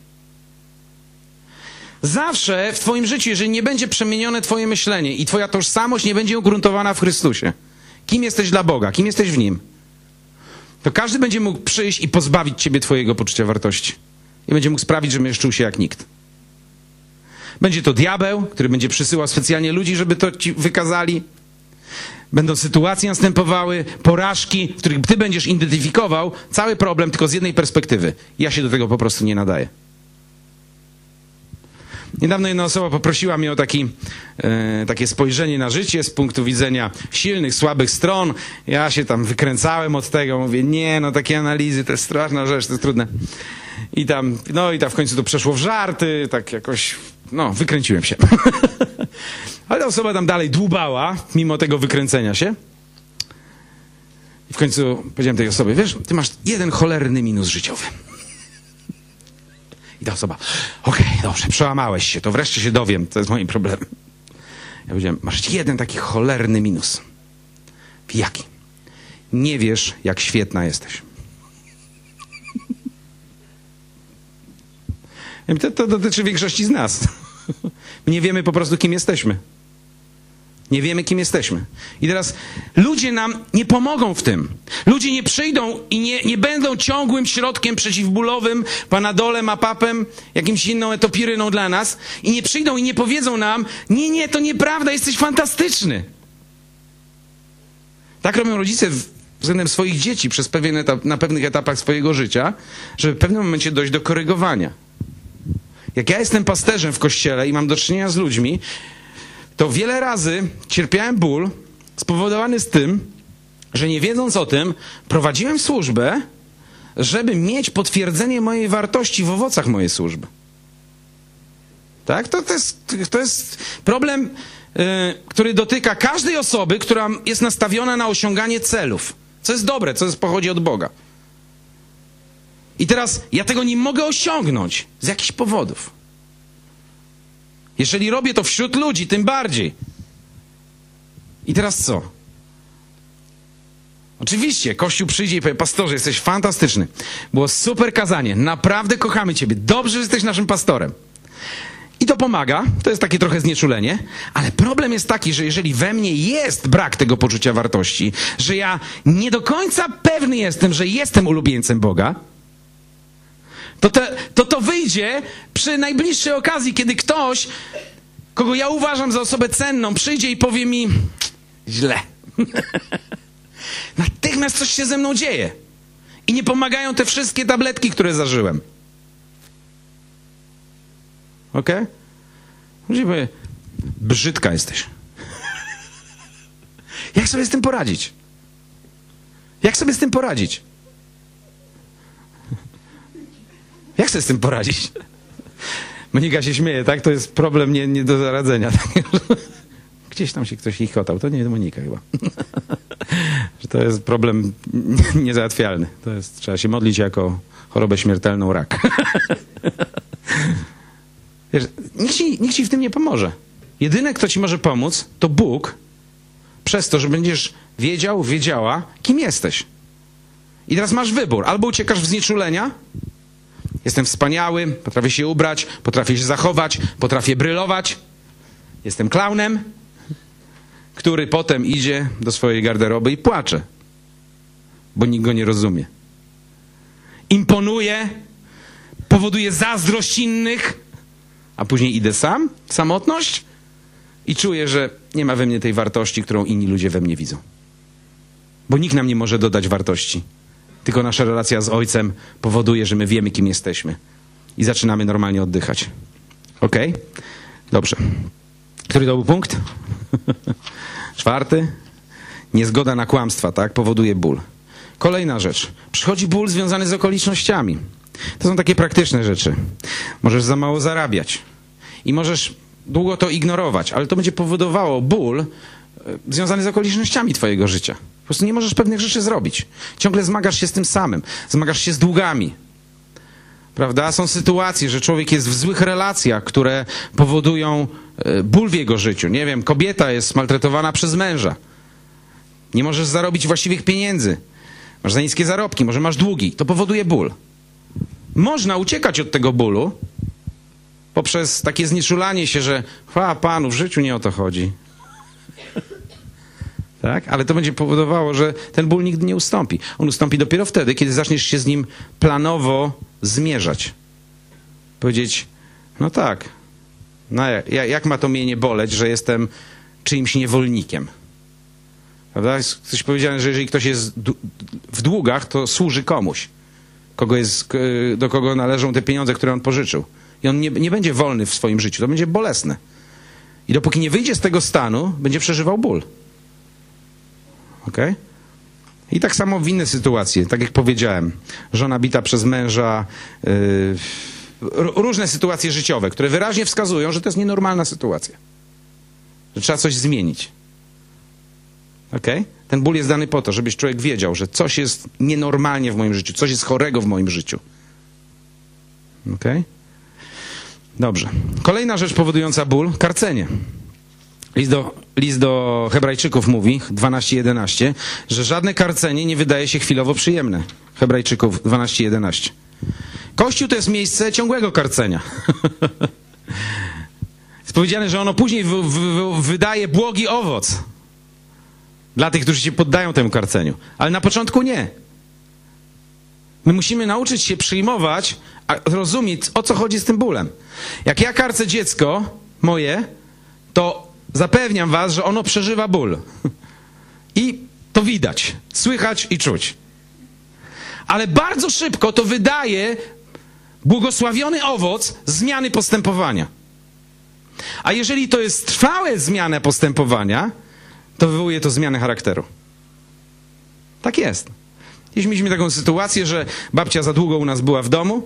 Zawsze w twoim życiu, jeżeli nie będzie przemienione twoje myślenie i twoja tożsamość nie będzie ugruntowana w Chrystusie, kim jesteś dla Boga, kim jesteś w Nim, to każdy będzie mógł przyjść i pozbawić ciebie twojego poczucia wartości. I będzie mógł sprawić, że będziesz czuł się jak nikt. Będzie to diabeł, który będzie przysyłał specjalnie ludzi, żeby to ci wykazali. Będą sytuacje następowały, porażki, w których ty będziesz identyfikował cały problem tylko z jednej perspektywy. Ja się do tego po prostu nie nadaję. Niedawno jedna osoba poprosiła mnie o taki, e, takie spojrzenie na życie z punktu widzenia silnych, słabych stron. Ja się tam wykręcałem od tego, mówię, nie, no takie analizy, to jest straszna rzecz, to jest trudne. I tam, no i tam w końcu to przeszło w żarty, tak jakoś, no, wykręciłem się. Ale osoba tam dalej dłubała, mimo tego wykręcenia się. I w końcu powiedziałem tej osobie, wiesz, ty masz jeden cholerny minus życiowy. I ta osoba, okej, okay, dobrze, przełamałeś się, to wreszcie się dowiem, to jest moim problemem. Ja powiedziałem, masz jeden taki cholerny minus. Jaki? Nie wiesz, jak świetna jesteś. To, to dotyczy większości z nas. My nie wiemy po prostu, kim jesteśmy. Nie wiemy, kim jesteśmy. I teraz ludzie nam nie pomogą w tym. Ludzie nie przyjdą i nie, nie będą ciągłym środkiem przeciwbólowym, panadolem, apapem, jakimś inną etopiryną dla nas. I nie przyjdą i nie powiedzą nam, nie, nie, to nieprawda, jesteś fantastyczny. Tak robią rodzice względem swoich dzieci przez pewien etap, na pewnych etapach swojego życia, żeby w pewnym momencie dojść do korygowania. Jak ja jestem pasterzem w kościele i mam do czynienia z ludźmi, to wiele razy cierpiałem ból spowodowany z tym, że nie wiedząc o tym, prowadziłem służbę, żeby mieć potwierdzenie mojej wartości w owocach mojej służby. Tak? To, to, jest, to jest problem, yy, który dotyka każdej osoby, która jest nastawiona na osiąganie celów. Co jest dobre, co jest, pochodzi od Boga. I teraz ja tego nie mogę osiągnąć z jakichś powodów. Jeżeli robię to wśród ludzi, tym bardziej. I teraz co? Oczywiście, Kościół przyjdzie i powie, pastorze, jesteś fantastyczny. Było super kazanie, naprawdę kochamy ciebie, dobrze, że jesteś naszym pastorem. I to pomaga, to jest takie trochę znieczulenie, ale problem jest taki, że jeżeli we mnie jest brak tego poczucia wartości, że ja nie do końca pewny jestem, że jestem ulubieńcem Boga, To, te, to to wyjdzie przy najbliższej okazji, kiedy ktoś, kogo ja uważam za osobę cenną, przyjdzie i powie mi źle. Natychmiast coś się ze mną dzieje. I nie pomagają te wszystkie tabletki, które zażyłem. Okej? Okay? Brzydka jesteś. Jak sobie z tym poradzić? Jak sobie z tym poradzić? Jak sobie z tym poradzić? Monika się śmieje, tak? To jest problem nie, nie do zaradzenia. Gdzieś tam się ktoś chichotał. To nie Monika chyba. Że to jest problem niezałatwialny. To jest, trzeba się modlić jako chorobę śmiertelną, rak. Wiesz, nikt ci, nikt ci w tym nie pomoże. Jedyne, kto ci może pomóc, to Bóg, przez to, że będziesz wiedział, wiedziała, kim jesteś. I teraz masz wybór. Albo uciekasz w znieczulenia, jestem wspaniały, potrafię się ubrać, potrafię się zachować, potrafię brylować. Jestem klaunem, który potem idzie do swojej garderoby i płacze, bo nikt go nie rozumie. Imponuje, powoduje zazdrość innych, a później idę sam, w samotność i czuję, że nie ma we mnie tej wartości, którą inni ludzie we mnie widzą. Bo nikt nam nie może dodać wartości. Tylko nasza relacja z Ojcem powoduje, że my wiemy, kim jesteśmy. I zaczynamy normalnie oddychać. Okej? Okay? Dobrze. Który to był punkt? Czwarty. Niezgoda na kłamstwa, tak? Powoduje ból. Kolejna rzecz. Przychodzi ból związany z okolicznościami. To są takie praktyczne rzeczy. Możesz za mało zarabiać. I możesz długo to ignorować, ale to będzie powodowało ból związany z okolicznościami twojego życia. Po prostu nie możesz pewnych rzeczy zrobić. Ciągle zmagasz się z tym samym. Zmagasz się z długami. Prawda? Są sytuacje, że człowiek jest w złych relacjach, które powodują ból w jego życiu. Nie wiem, kobieta jest maltretowana przez męża. Nie możesz zarobić właściwych pieniędzy. Masz za niskie zarobki, może masz długi. To powoduje ból. Można uciekać od tego bólu poprzez takie znieczulanie się, że chwała Panu, w życiu nie o to chodzi. Tak? Ale to będzie powodowało, że ten ból nigdy nie ustąpi. On ustąpi dopiero wtedy, kiedy zaczniesz się z nim planowo zmierzać. Powiedzieć, no tak, no jak, jak ma to mnie nie boleć, że jestem czyimś niewolnikiem? Prawda? Jest coś powiedziane, że jeżeli ktoś jest w długach, to służy komuś, kogo jest, do kogo należą te pieniądze, które on pożyczył. I on nie, nie będzie wolny w swoim życiu, to będzie bolesne. I dopóki nie wyjdzie z tego stanu, będzie przeżywał ból. Okay? I tak samo w inne sytuacje, tak jak powiedziałem, żona bita przez męża, yy, różne sytuacje życiowe, które wyraźnie wskazują, że to jest nienormalna sytuacja. Że trzeba coś zmienić. Okay? Ten ból jest dany po to, żebyś człowiek wiedział, że coś jest nienormalnie w moim życiu, coś jest chorego w moim życiu. Okay? Dobrze. Kolejna rzecz powodująca ból, karcenie. List do, list do Hebrajczyków mówi, dwanaście jedenaście, że żadne karcenie nie wydaje się chwilowo przyjemne. Hebrajczyków dwanaście jedenaście. Kościół to jest miejsce ciągłego karcenia. Jest powiedziane, że ono później w, w, wydaje błogi owoc dla tych, którzy się poddają temu karceniu. Ale na początku nie. My musimy nauczyć się przyjmować, a rozumieć, o co chodzi z tym bólem. Jak ja karcę dziecko moje, to zapewniam was, że ono przeżywa ból. I to widać, słychać i czuć. Ale bardzo szybko to wydaje błogosławiony owoc zmiany postępowania. A jeżeli to jest trwałe zmiana postępowania, to wywołuje to zmianę charakteru. Tak jest. Kiedyś mieliśmy taką sytuację, że babcia za długo u nas była w domu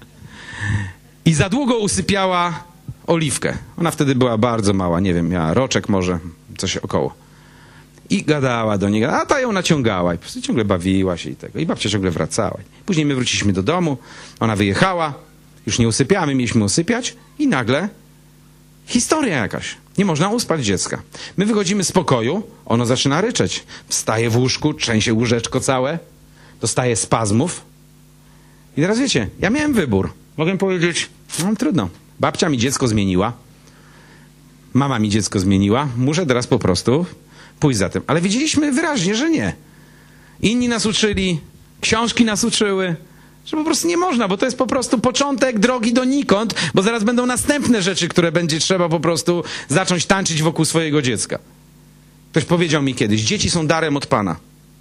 i za długo usypiała Oliwkę. Ona wtedy była bardzo mała, nie wiem, miała roczek może, coś około. I gadała do niej, a ta ją naciągała i po prostu ciągle bawiła się i tego. I babcia ciągle wracała. Później my wróciliśmy do domu, ona wyjechała, już nie usypiamy, mieliśmy usypiać i nagle historia jakaś. Nie można uspać dziecka. My wychodzimy z pokoju, ono zaczyna ryczeć. Wstaje w łóżku, trzęsie łóżeczko całe, dostaje spazmów. I teraz wiecie, ja miałem wybór. Mogę powiedzieć, no trudno. Babcia mi dziecko zmieniła, mama mi dziecko zmieniła, muszę teraz po prostu pójść za tym. Ale widzieliśmy wyraźnie, że nie. Inni nas uczyli, książki nas uczyły, że po prostu nie można, bo to jest po prostu początek drogi donikąd, bo zaraz będą następne rzeczy, które będzie trzeba po prostu zacząć tańczyć wokół swojego dziecka. Ktoś powiedział mi kiedyś, dzieci są darem od Pana.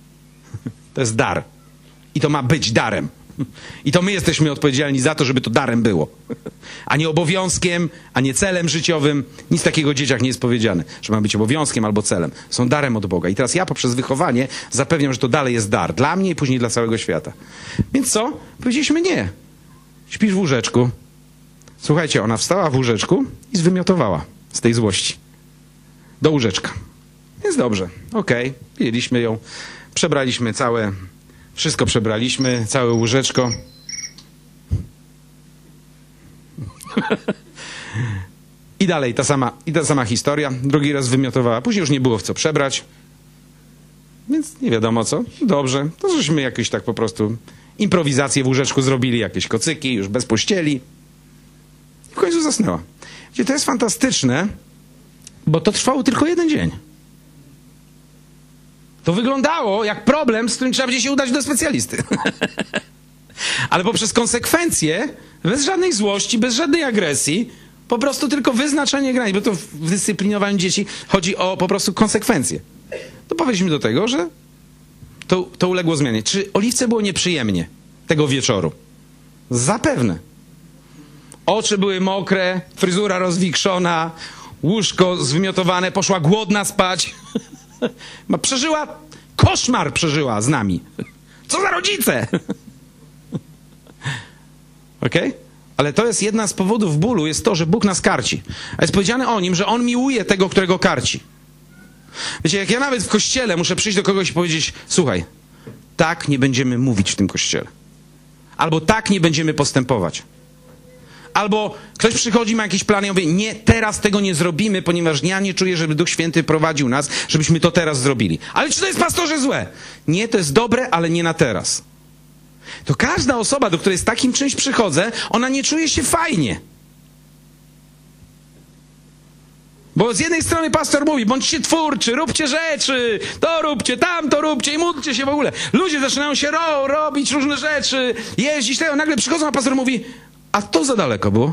To jest dar. I to ma być darem. I to my jesteśmy odpowiedzialni za to, żeby to darem było. A nie obowiązkiem, a nie celem życiowym. Nic takiego o dzieciach nie jest powiedziane, że ma być obowiązkiem albo celem. Są darem od Boga. I teraz ja poprzez wychowanie zapewniam, że to dalej jest dar. Dla mnie i później dla całego świata. Więc co? Powiedzieliśmy nie. Śpisz w łóżeczku. Słuchajcie, ona wstała w łóżeczku i zwymiotowała z tej złości. Do łóżeczka. Jest dobrze. Okej. Okay. Wzięliśmy ją. Przebraliśmy całe... Wszystko przebraliśmy, całe łóżeczko. I dalej ta sama, i ta sama historia. Drugi raz wymiotowała. Później już nie było w co przebrać. Więc nie wiadomo co. Dobrze. To żeśmy jakieś tak po prostu improwizację w łóżeczku zrobili. Jakieś kocyki, już bez pościeli. I w końcu zasnęła. Wiecie, to jest fantastyczne, bo to trwało tylko jeden dzień. To wyglądało jak problem, z którym trzeba będzie się udać do specjalisty. Ale poprzez konsekwencje, bez żadnej złości, bez żadnej agresji, po prostu tylko wyznaczanie granic, bo to w dyscyplinowaniu dzieci chodzi o po prostu konsekwencje. Doprowadziliśmy do tego, że to, to uległo zmianie. Czy Oliwce było nieprzyjemnie tego wieczoru? Zapewne. Oczy były mokre, fryzura rozwikszona, łóżko zwymiotowane, poszła głodna spać. Przeżyła, koszmar przeżyła z nami. Co za rodzice! Okej? Okay? Ale to jest jedna z powodów bólu, jest to, że Bóg nas karci. A jest powiedziane o Nim, że On miłuje tego, którego karci. Wiecie, jak ja nawet w kościele muszę przyjść do kogoś i powiedzieć, słuchaj, tak nie będziemy mówić w tym kościele. albo tak nie będziemy postępować. Albo ktoś przychodzi, ma jakiś plan i mówi, nie, teraz tego nie zrobimy, ponieważ ja nie czuję, żeby Duch Święty prowadził nas, żebyśmy to teraz zrobili. Ale czy to jest, pastorze, złe? Nie, to jest dobre, ale nie na teraz. To każda osoba, do której z takim czymś przychodzę, ona nie czuje się fajnie. Bo z jednej strony pastor mówi, bądźcie twórczy, róbcie rzeczy, to róbcie, tamto róbcie i módlcie się w ogóle. Ludzie zaczynają się ro, robić różne rzeczy, jeździć, tego. Nagle przychodzą, a pastor mówi, a to za daleko było.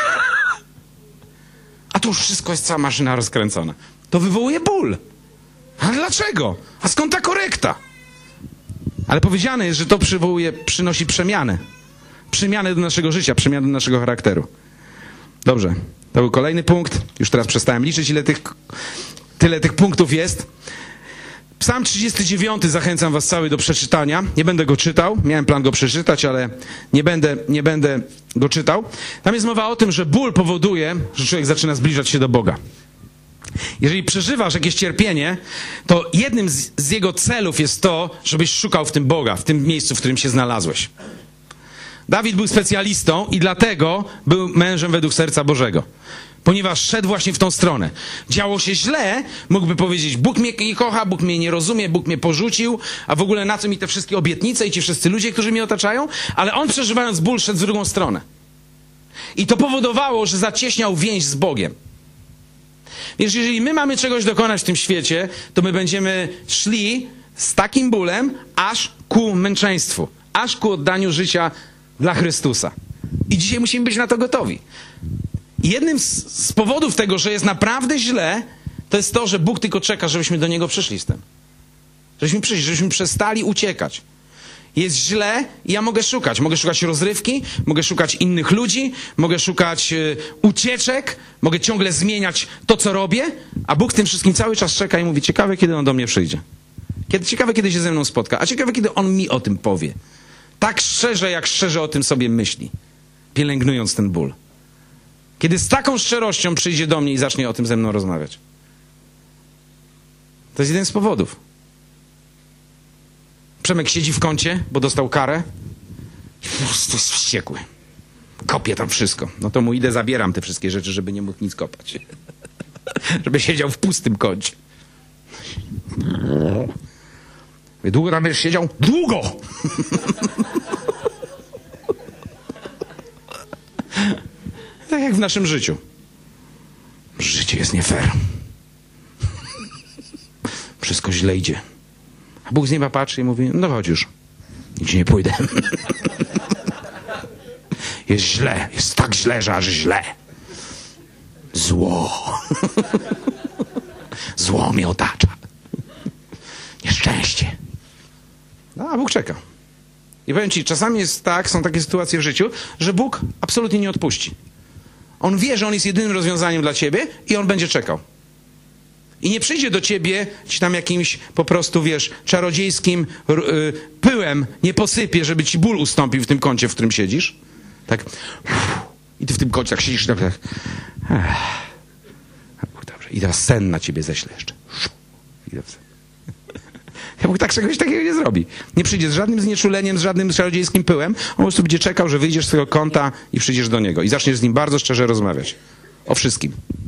A tu już wszystko jest, cała maszyna rozkręcona. To wywołuje ból. A dlaczego? A skąd ta korekta? Ale powiedziane jest, że to przywołuje, przynosi przemianę. Przemianę do naszego życia, przemianę do naszego charakteru. Dobrze, to był kolejny punkt. Już teraz przestałem liczyć, ile tych, tyle tych punktów jest. Psalm trzydziesty dziewiąty, zachęcam was cały do przeczytania. Nie będę go czytał, miałem plan go przeczytać, ale nie będę, nie będę go czytał. Tam jest mowa o tym, że ból powoduje, że człowiek zaczyna zbliżać się do Boga. Jeżeli przeżywasz jakieś cierpienie, to jednym z, z jego celów jest to, żebyś szukał w tym Boga, w tym miejscu, w którym się znalazłeś. Dawid był specjalistą i dlatego był mężem według serca Bożego. Ponieważ szedł właśnie w tą stronę. Działo się źle, mógłby powiedzieć, Bóg mnie nie kocha, Bóg mnie nie rozumie, Bóg mnie porzucił, a w ogóle na co mi te wszystkie obietnice i ci wszyscy ludzie, którzy mnie otaczają? Ale on, przeżywając ból, szedł w drugą stronę. I to powodowało, że zacieśniał więź z Bogiem. Wiesz, jeżeli my mamy czegoś dokonać w tym świecie, to my będziemy szli z takim bólem, aż ku męczeństwu, aż ku oddaniu życia dla Chrystusa. I dzisiaj musimy być na to gotowi. I jednym z, z powodów tego, że jest naprawdę źle, to jest to, że Bóg tylko czeka, żebyśmy do Niego przyszli z tym. Żebyśmy przyszli, żebyśmy przestali uciekać. Jest źle i ja mogę szukać. Mogę szukać rozrywki, mogę szukać innych ludzi, mogę szukać y, ucieczek, mogę ciągle zmieniać to, co robię, a Bóg tym wszystkim cały czas czeka i mówi, ciekawe, kiedy On do mnie przyjdzie. Kiedy, ciekawe, kiedy się ze mną spotka, a ciekawe, kiedy On mi o tym powie. Tak szczerze, jak szczerze o tym sobie myśli, pielęgnując ten ból. Kiedy z taką szczerością przyjdzie do mnie i zacznie o tym ze mną rozmawiać. To jest jeden z powodów. Przemek siedzi w kącie, bo dostał karę. Po prostu jest wściekły. Kopie tam wszystko. No to mu idę, zabieram te wszystkie rzeczy, żeby nie mógł nic kopać. Żeby siedział w pustym kącie. Długo tam będziesz siedział? Długo! Tak jak w naszym życiu. Życie jest nie fair. Wszystko źle idzie. A Bóg z nieba patrzy i mówi, no chodź już. Nigdzie nie pójdę. Jest źle. Jest tak źle, że aż źle. Zło. Zło mnie otacza. Nieszczęście. No, a Bóg czeka. I powiem ci, czasami jest tak, są takie sytuacje w życiu, że Bóg absolutnie nie odpuści. On wie, że On jest jedynym rozwiązaniem dla ciebie i On będzie czekał. I nie przyjdzie do ciebie ci tam jakimś po prostu, wiesz, czarodziejskim yy, pyłem nie posypie, żeby ci ból ustąpił w tym kącie, w którym siedzisz. Tak. I ty w tym kącie tak siedzisz. Tak, tak. Dobrze. I teraz sen na ciebie ześlę jeszcze. I Ja Bóg tak czegoś takiego nie zrobi. Nie przyjdzie z żadnym znieczuleniem, z żadnym czarodziejskim pyłem. On po prostu będzie czekał, że wyjdziesz z tego kąta i przyjdziesz do Niego. I zaczniesz z Nim bardzo szczerze rozmawiać. O wszystkim.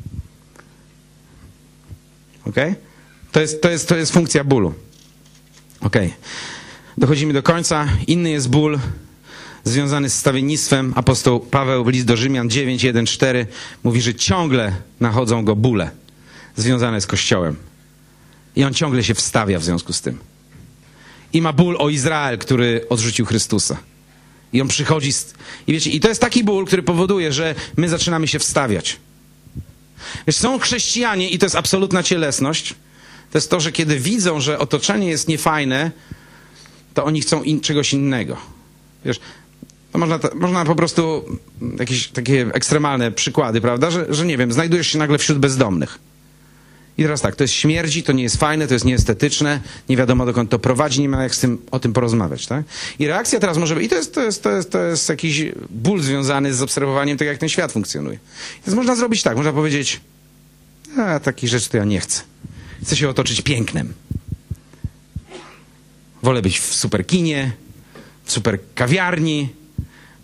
Okej? Okay? To jest, to jest, to jest funkcja bólu. Okej. Okay. Dochodzimy do końca. Inny jest ból związany z stawiennictwem. Apostoł Paweł, list do Rzymian dziewięć, jeden, cztery mówi, że ciągle nachodzą go bóle związane z Kościołem. I on ciągle się wstawia w związku z tym. I ma ból o Izrael, który odrzucił Chrystusa. I on przychodzi... Z... I wiecie, i to jest taki ból, który powoduje, że my zaczynamy się wstawiać. Wiesz, są chrześcijanie i to jest absolutna cielesność. To jest to, że kiedy widzą, że otoczenie jest niefajne, to oni chcą in... czegoś innego. Wiesz, to można, to, można po prostu... Jakieś takie ekstremalne przykłady, prawda? Że, że nie wiem, znajdujesz się nagle wśród bezdomnych. I teraz tak, to jest śmierdzi, to nie jest fajne, to jest nieestetyczne, nie wiadomo dokąd to prowadzi, nie ma jak z tym, o tym porozmawiać, tak? I reakcja teraz może być, i to jest, to jest, to jest, to jest jakiś ból związany z obserwowaniem tego, jak ten świat funkcjonuje. Więc można zrobić tak, można powiedzieć, a takich rzeczy to ja nie chcę. Chcę się otoczyć pięknem. Wolę być w super kinie, w super kawiarni,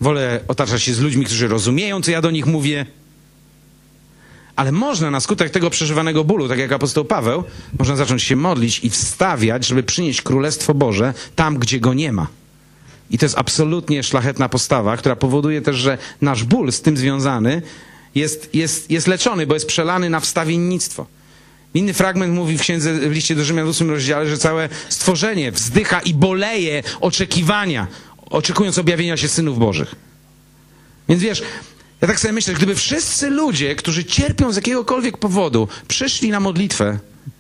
Wolę otaczać się z ludźmi, którzy rozumieją, co ja do nich mówię. Ale można na skutek tego przeżywanego bólu, tak jak apostoł Paweł, można zacząć się modlić i wstawiać, żeby przynieść Królestwo Boże tam, gdzie go nie ma. I to jest absolutnie szlachetna postawa, która powoduje też, że nasz ból z tym związany jest, jest, jest leczony, bo jest przelany na wstawiennictwo. Inny fragment mówi w księdze, w liście do Rzymian w ósmym rozdziale, że całe stworzenie wzdycha i boleje oczekiwania, oczekując objawienia się synów Bożych. Więc wiesz, ja tak sobie myślę, gdyby wszyscy ludzie, którzy cierpią z jakiegokolwiek powodu, przyszli na modlitwę,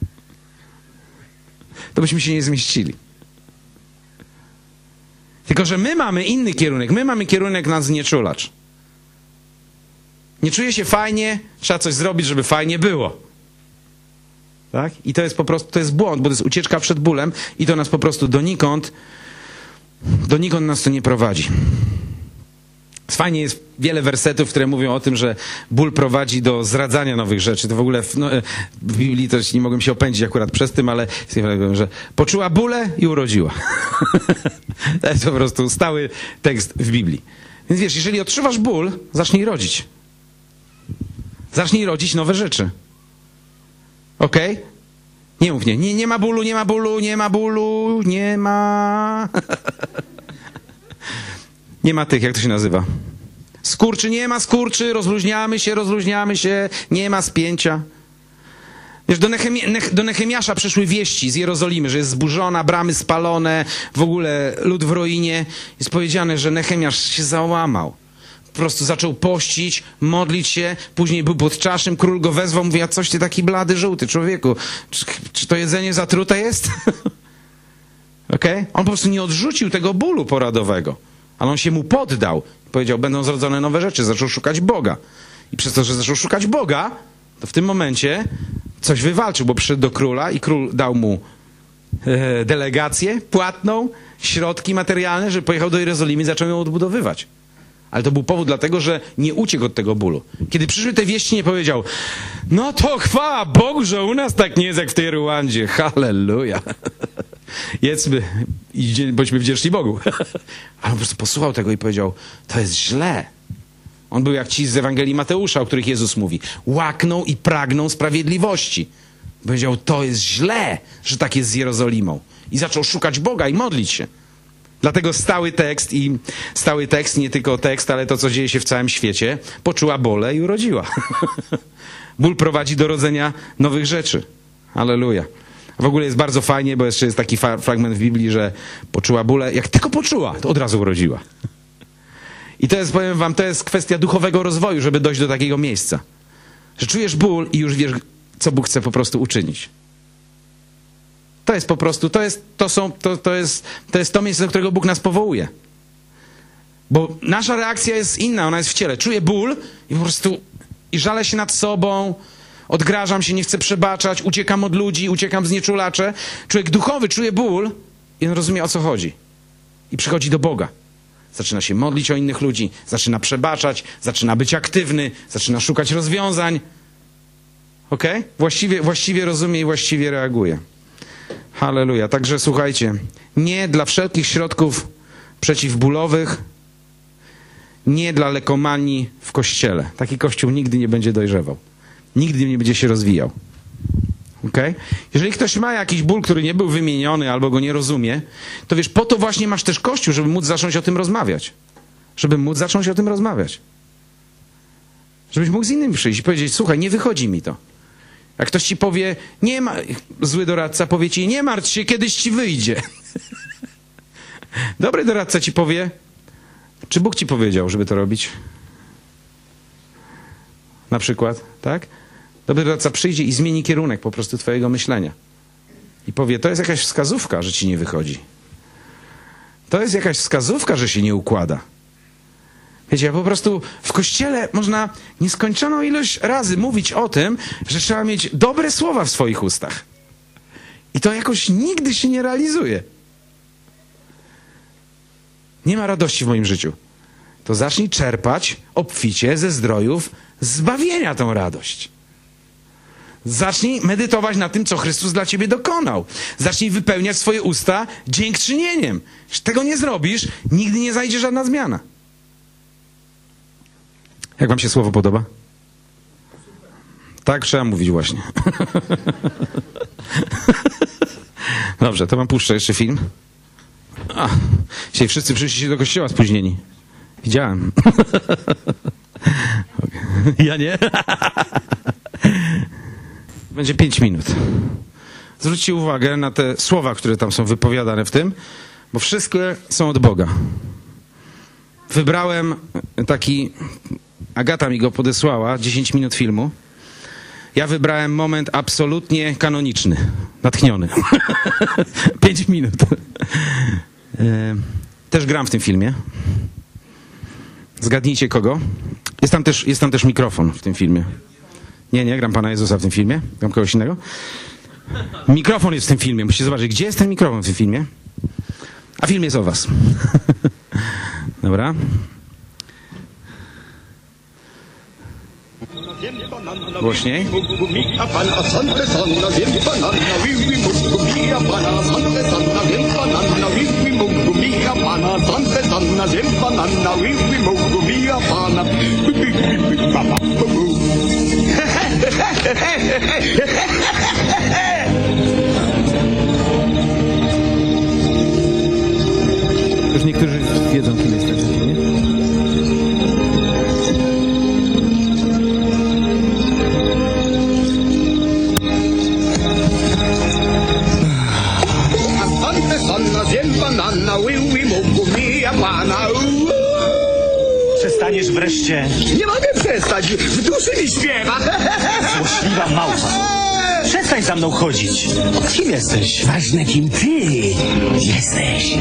to byśmy się nie zmieścili. Tylko że my mamy inny kierunek. My mamy kierunek na znieczulacz. Nie czuję się fajnie, trzeba coś zrobić, żeby fajnie było. Tak? I to jest po prostu, to jest błąd, bo to jest ucieczka przed bólem i to nas po prostu donikąd, donikąd nas to nie prowadzi. Fajnie jest wiele wersetów, które mówią o tym, że ból prowadzi do zradzania nowych rzeczy. To w ogóle w, no, w Biblii też nie mogłem się opędzić akurat przez tym, ale że poczuła bólę i urodziła. To jest po prostu stały tekst w Biblii. Więc wiesz, jeżeli odczuwasz ból, zacznij rodzić. Zacznij rodzić nowe rzeczy. Okej? Okay? Nie mów nie. nie. Nie ma bólu, nie ma bólu, nie ma bólu, nie ma... Nie ma tych, jak to się nazywa? Skurczy, nie ma skurczy, rozluźniamy się, rozluźniamy się, nie ma spięcia. Wiesz, do, Nehemi Nech do Nehemiasza przyszły wieści z Jerozolimy, że jest zburzona, bramy spalone, w ogóle lud w ruinie. Jest powiedziane, że Nehemiasz się załamał. Po prostu zaczął pościć, modlić się, później był pod czaszem, król go wezwał, mówi, a coś ty taki blady, żółty, człowieku, czy, czy to jedzenie zatrute jest? Okej? Okay? On po prostu nie odrzucił tego bólu poradowego. Ale on się mu poddał. Powiedział, będą zrodzone nowe rzeczy. Zaczął szukać Boga. I przez to, że zaczął szukać Boga, to w tym momencie coś wywalczył, bo przyszedł do króla i król dał mu e, delegację płatną, środki materialne, że pojechał do Jerozolimy i zaczął ją odbudowywać. Ale to był powód dlatego, że nie uciekł od tego bólu. Kiedy przyszły te wieści, nie powiedział, no to chwała Bogu, że u nas tak nie jest jak w tej Ruandzie. Halleluja. Jedzmy i bądźmy wdzięczni Bogu. Ale on po prostu posłuchał tego i powiedział, to jest źle. On był jak ci z Ewangelii Mateusza, o których Jezus mówi. Łakną i pragną sprawiedliwości. Powiedział, to jest źle, że tak jest z Jerozolimą. I zaczął szukać Boga i modlić się. Dlatego stały tekst i stały tekst, nie tylko tekst, ale to, co dzieje się w całym świecie, poczuła bolę i urodziła. Ból prowadzi do rodzenia nowych rzeczy. Halleluja. W ogóle jest bardzo fajnie, bo jeszcze jest taki fragment w Biblii, że poczuła bólę. Jak tylko poczuła, to od razu urodziła. I to jest, powiem wam, to jest kwestia duchowego rozwoju, żeby dojść do takiego miejsca. Że czujesz ból i już wiesz, co Bóg chce po prostu uczynić. To jest po prostu, to jest to, są, to, to jest, to jest to miejsce, do którego Bóg nas powołuje. Bo nasza reakcja jest inna, ona jest w ciele. Czuję ból i po prostu i żalę się nad sobą, odgrażam się, nie chcę przebaczać, uciekam od ludzi, uciekam z nieczulacze. Człowiek duchowy czuje ból i on rozumie, o co chodzi. I przychodzi do Boga. Zaczyna się modlić o innych ludzi, zaczyna przebaczać, zaczyna być aktywny, zaczyna szukać rozwiązań. Okej? Okay? Właściwie, właściwie rozumie i właściwie reaguje. Halleluja. Także słuchajcie, nie dla wszelkich środków przeciwbólowych, nie dla lekomanii w kościele. Taki kościół nigdy nie będzie dojrzewał. Nigdy nie będzie się rozwijał. Okay? Jeżeli ktoś ma jakiś ból, który nie był wymieniony albo go nie rozumie, to wiesz, po to właśnie masz też kościół, żeby móc zacząć o tym rozmawiać. Żeby móc zacząć o tym rozmawiać. Żebyś mógł z innymi przyjść i powiedzieć, słuchaj, nie wychodzi mi to. Jak ktoś ci powie, nie ma, zły doradca powie ci, nie martw się, kiedyś ci wyjdzie. Dobry doradca ci powie, czy Bóg ci powiedział, żeby to robić? Na przykład, tak? Dobry doradca przyjdzie i zmieni kierunek po prostu twojego myślenia. I powie, to jest jakaś wskazówka, że ci nie wychodzi. To jest jakaś wskazówka, że się nie układa. Wiecie, po prostu w kościele można nieskończoną ilość razy mówić o tym, że trzeba mieć dobre słowa w swoich ustach. I to jakoś nigdy się nie realizuje. Nie ma radości w moim życiu. To zacznij czerpać obficie ze zdrojów zbawienia tą radość. Zacznij medytować nad tym, co Chrystus dla ciebie dokonał. Zacznij wypełniać swoje usta dziękczynieniem. Jeśli tego nie zrobisz, nigdy nie zajdzie żadna zmiana. Jak wam się słowo podoba? Tak trzeba mówić właśnie. Dobrze, to wam puszczę jeszcze film. A, dzisiaj wszyscy przyszli do kościoła spóźnieni. Widziałem. Ja nie. Będzie pięć minut. Zwróćcie uwagę na te słowa, które tam są wypowiadane w tym, bo wszystkie są od Boga. Wybrałem taki, Agata mi go podesłała, dziesięć minut filmu. Ja wybrałem moment absolutnie kanoniczny, natchniony. pięć minut. Też gram w tym filmie. Zgadnijcie kogo. Jest tam też, jest tam też mikrofon w tym filmie. Nie, nie, gram Pana Jezusa w tym filmie. Gram kogoś innego. Mikrofon jest w tym filmie. Musicie zobaczyć, gdzie jest ten mikrofon w tym filmie. A film jest o was. Dobra. Głośniej. Już niektórzy wiedzą, kim jest ten film, nie? Przestaniesz wreszcie. Nie mogę przestać, w duszy mi śpiewa. Złośliwa małpa. Przestań za mną chodzić. Kim jesteś? Ważne, kim ty jesteś.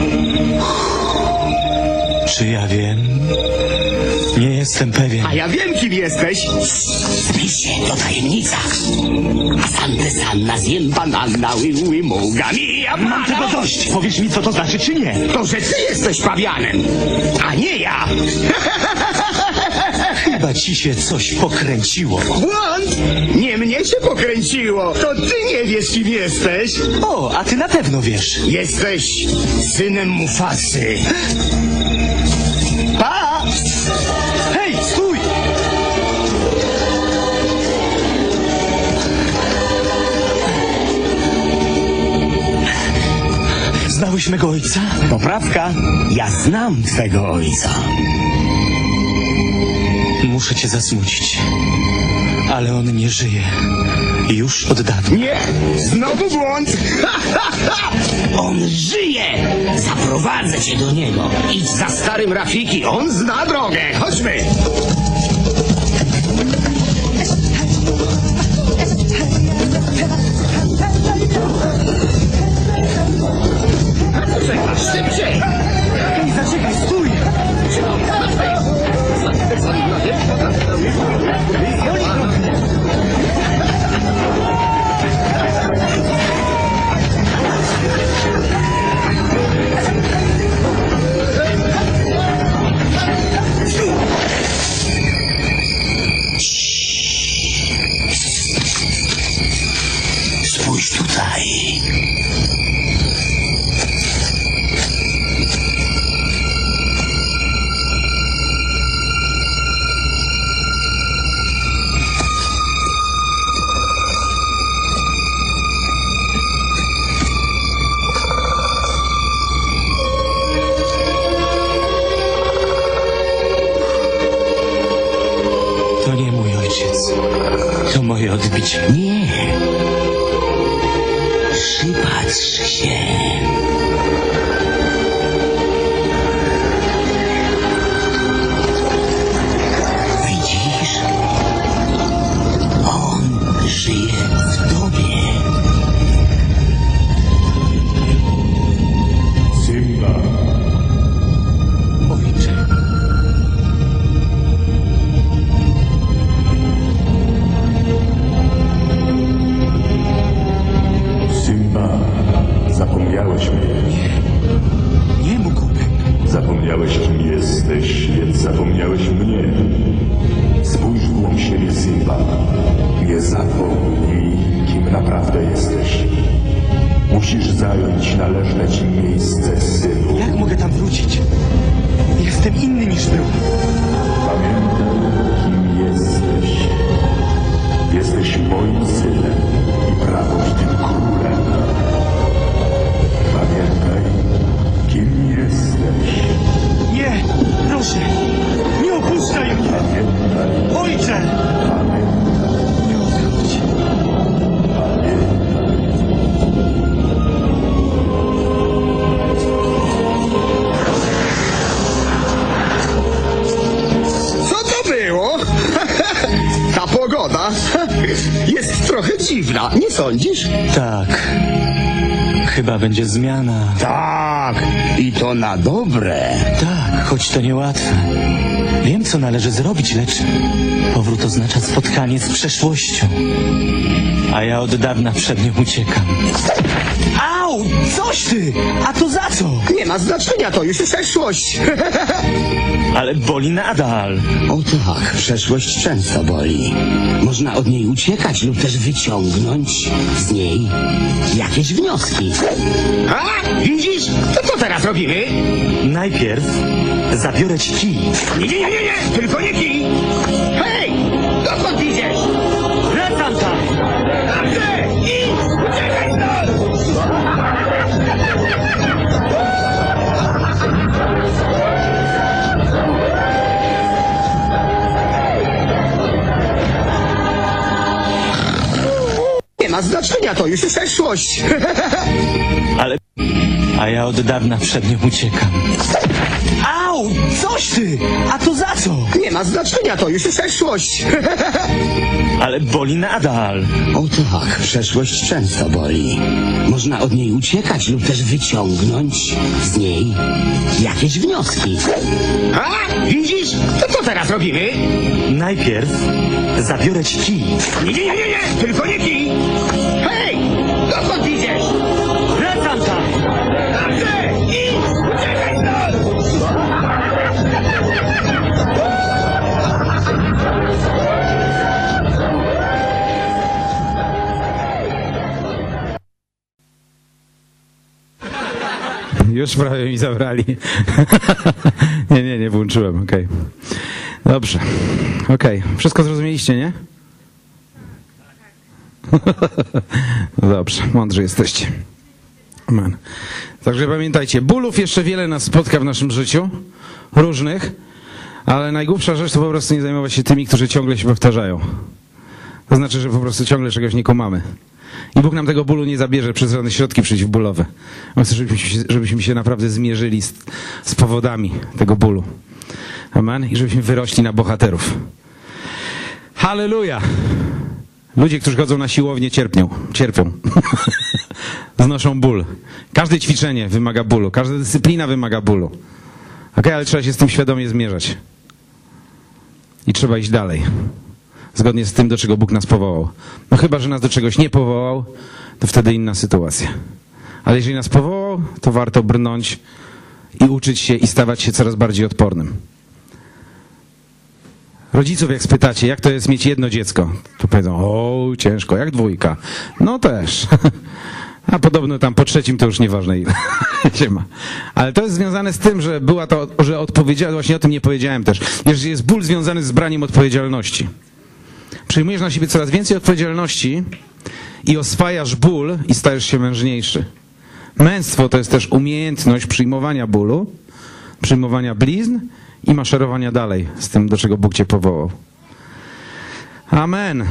Czy ja wiem? Nie jestem pewien. A ja wiem, kim jesteś. Spójrzcie, to tajemnica. Asante sanna zjem banana, wi wi moga mia. Mam tego dość. Powiesz mi, co to znaczy, czy nie? To, że ty jesteś pawianem, a nie ja. Chyba ci się coś pokręciło. Błąd! Nie mnie się pokręciło. To ty nie wiesz, kim jesteś. O, a ty na pewno wiesz. Jesteś synem Mufasy. Pa! Hej, stój! Znałeś mego ojca? Poprawka, ja znam twego ojca. Muszę cię zasmucić, ale on nie żyje. Już od dawna. Nie, znowu błąd. On żyje. Zaprowadzę cię do niego. Idź za starym Rafiki, on zna drogę. Chodźmy. Czekaj, szybciej. Hej, zaczekaj, stój! Spójrz tutaj. To nie mój ojciec. To moje odbicie. Nie. Przypatrz się. Widzisz? On żyje w tobie. Simba, Ojcze. Simba, zapomniałeś mnie. Nie mógłbym. Zapomniałeś, kim jesteś, więc zapomniałeś mnie. Spójrz w głąb siebie, Simba. Nie zapomnij, kim naprawdę jesteś. Musisz zająć należne ci miejsce, synu. Jak mogę tam wrócić? Jestem inny niż był. Pamiętaj, jesteś. Jesteś moim synem i prawdziwym królem. Pamiętaj, kim jesteś. Nie, proszę, nie opuszczaj mnie! Pamiętaj, Ojcze! pamiętaj, Nie odchodź. Co to było? Ta pogoda jest trochę dziwna, nie sądzisz? Tak, chyba będzie zmiana. Tak, i to na dobre. Tak, choć to niełatwe. Wiem, co należy zrobić, lecz powrót oznacza spotkanie z przeszłością. A ja od dawna przed nią uciekam. Au! Coś ty! A to za co? Nie ma znaczenia, to już przeszłość. Ale boli nadal. O tak, przeszłość często boli. Można od niej uciekać lub też wyciągnąć z niej jakieś wnioski. A, widzisz? To co teraz robimy? Najpierw zabiorę ci kij. Nie, nie, nie, nie, nie, tylko nie kij. Hej, dokąd idziesz? Wracam tam! Dobrze, idź, uciekaj stąd! Nie ma znaczenia, to już przeszłość. Ale... A ja od dawna przed nią uciekam. Au! Coś ty! A to za co? Nie ma znaczenia, to już przeszłość. Ale boli nadal. O tak, przeszłość często boli. Można od niej uciekać lub też wyciągnąć z niej jakieś wnioski. A, widzisz? To co teraz robimy? Najpierw zabiorę ci kij. Nie, nie, nie, nie, nie, tylko nie kij. Hej, dokąd idziesz? Wracam tam! Dobrze, idź, uciekaj stąd! Już prawie mi zabrali. nie, nie, nie włączyłem, okej. Okay. Dobrze, okej. Okay. Wszystko zrozumieliście, nie? No dobrze, mądrzy jesteście. Amen. Także pamiętajcie, bólów jeszcze wiele nas spotka w naszym życiu, różnych, ale najgłupsza rzecz to po prostu nie zajmować się tymi, którzy ciągle się powtarzają. To znaczy, że po prostu ciągle czegoś nie kumamy. I Bóg nam tego bólu nie zabierze przez żadne środki przeciwbólowe. On chce, żebyśmy się, żebyśmy się naprawdę zmierzyli z, z powodami tego bólu. Amen. I żebyśmy wyrośli na bohaterów. Halleluja! Ludzie, którzy chodzą na siłownię, cierpią. Cierpią. Znoszą ból. Każde ćwiczenie wymaga bólu. Każda dyscyplina wymaga bólu. Ok, ale trzeba się z tym świadomie zmierzać. I trzeba iść dalej. Zgodnie z tym, do czego Bóg nas powołał. No chyba, że nas do czegoś nie powołał, to wtedy inna sytuacja. Ale jeżeli nas powołał, to warto brnąć i uczyć się i stawać się coraz bardziej odpornym. Rodziców jak spytacie, jak to jest mieć jedno dziecko, to powiedzą, o, ciężko, jak dwójka. No też. A podobno tam po trzecim to już nieważne ile się ma. Ale to jest związane z tym, że była to, że odpowiedzialność, właśnie o tym nie powiedziałem też, że jest ból związany z braniem odpowiedzialności. Przyjmujesz na siebie coraz więcej odpowiedzialności i oswajasz ból i stajesz się mężniejszy. Męstwo to jest też umiejętność przyjmowania bólu, przyjmowania blizn i maszerowania dalej z tym, do czego Bóg cię powołał. Amen.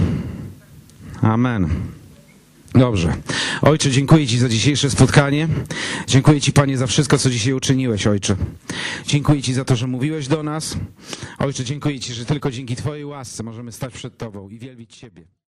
Amen. Dobrze. Ojcze, dziękuję Ci za dzisiejsze spotkanie. Dziękuję Ci, Panie, za wszystko, co dzisiaj uczyniłeś, Ojcze. Dziękuję Ci za to, że mówiłeś do nas. Ojcze, dziękuję Ci, że tylko dzięki Twojej łasce możemy stać przed Tobą i wielbić Ciebie.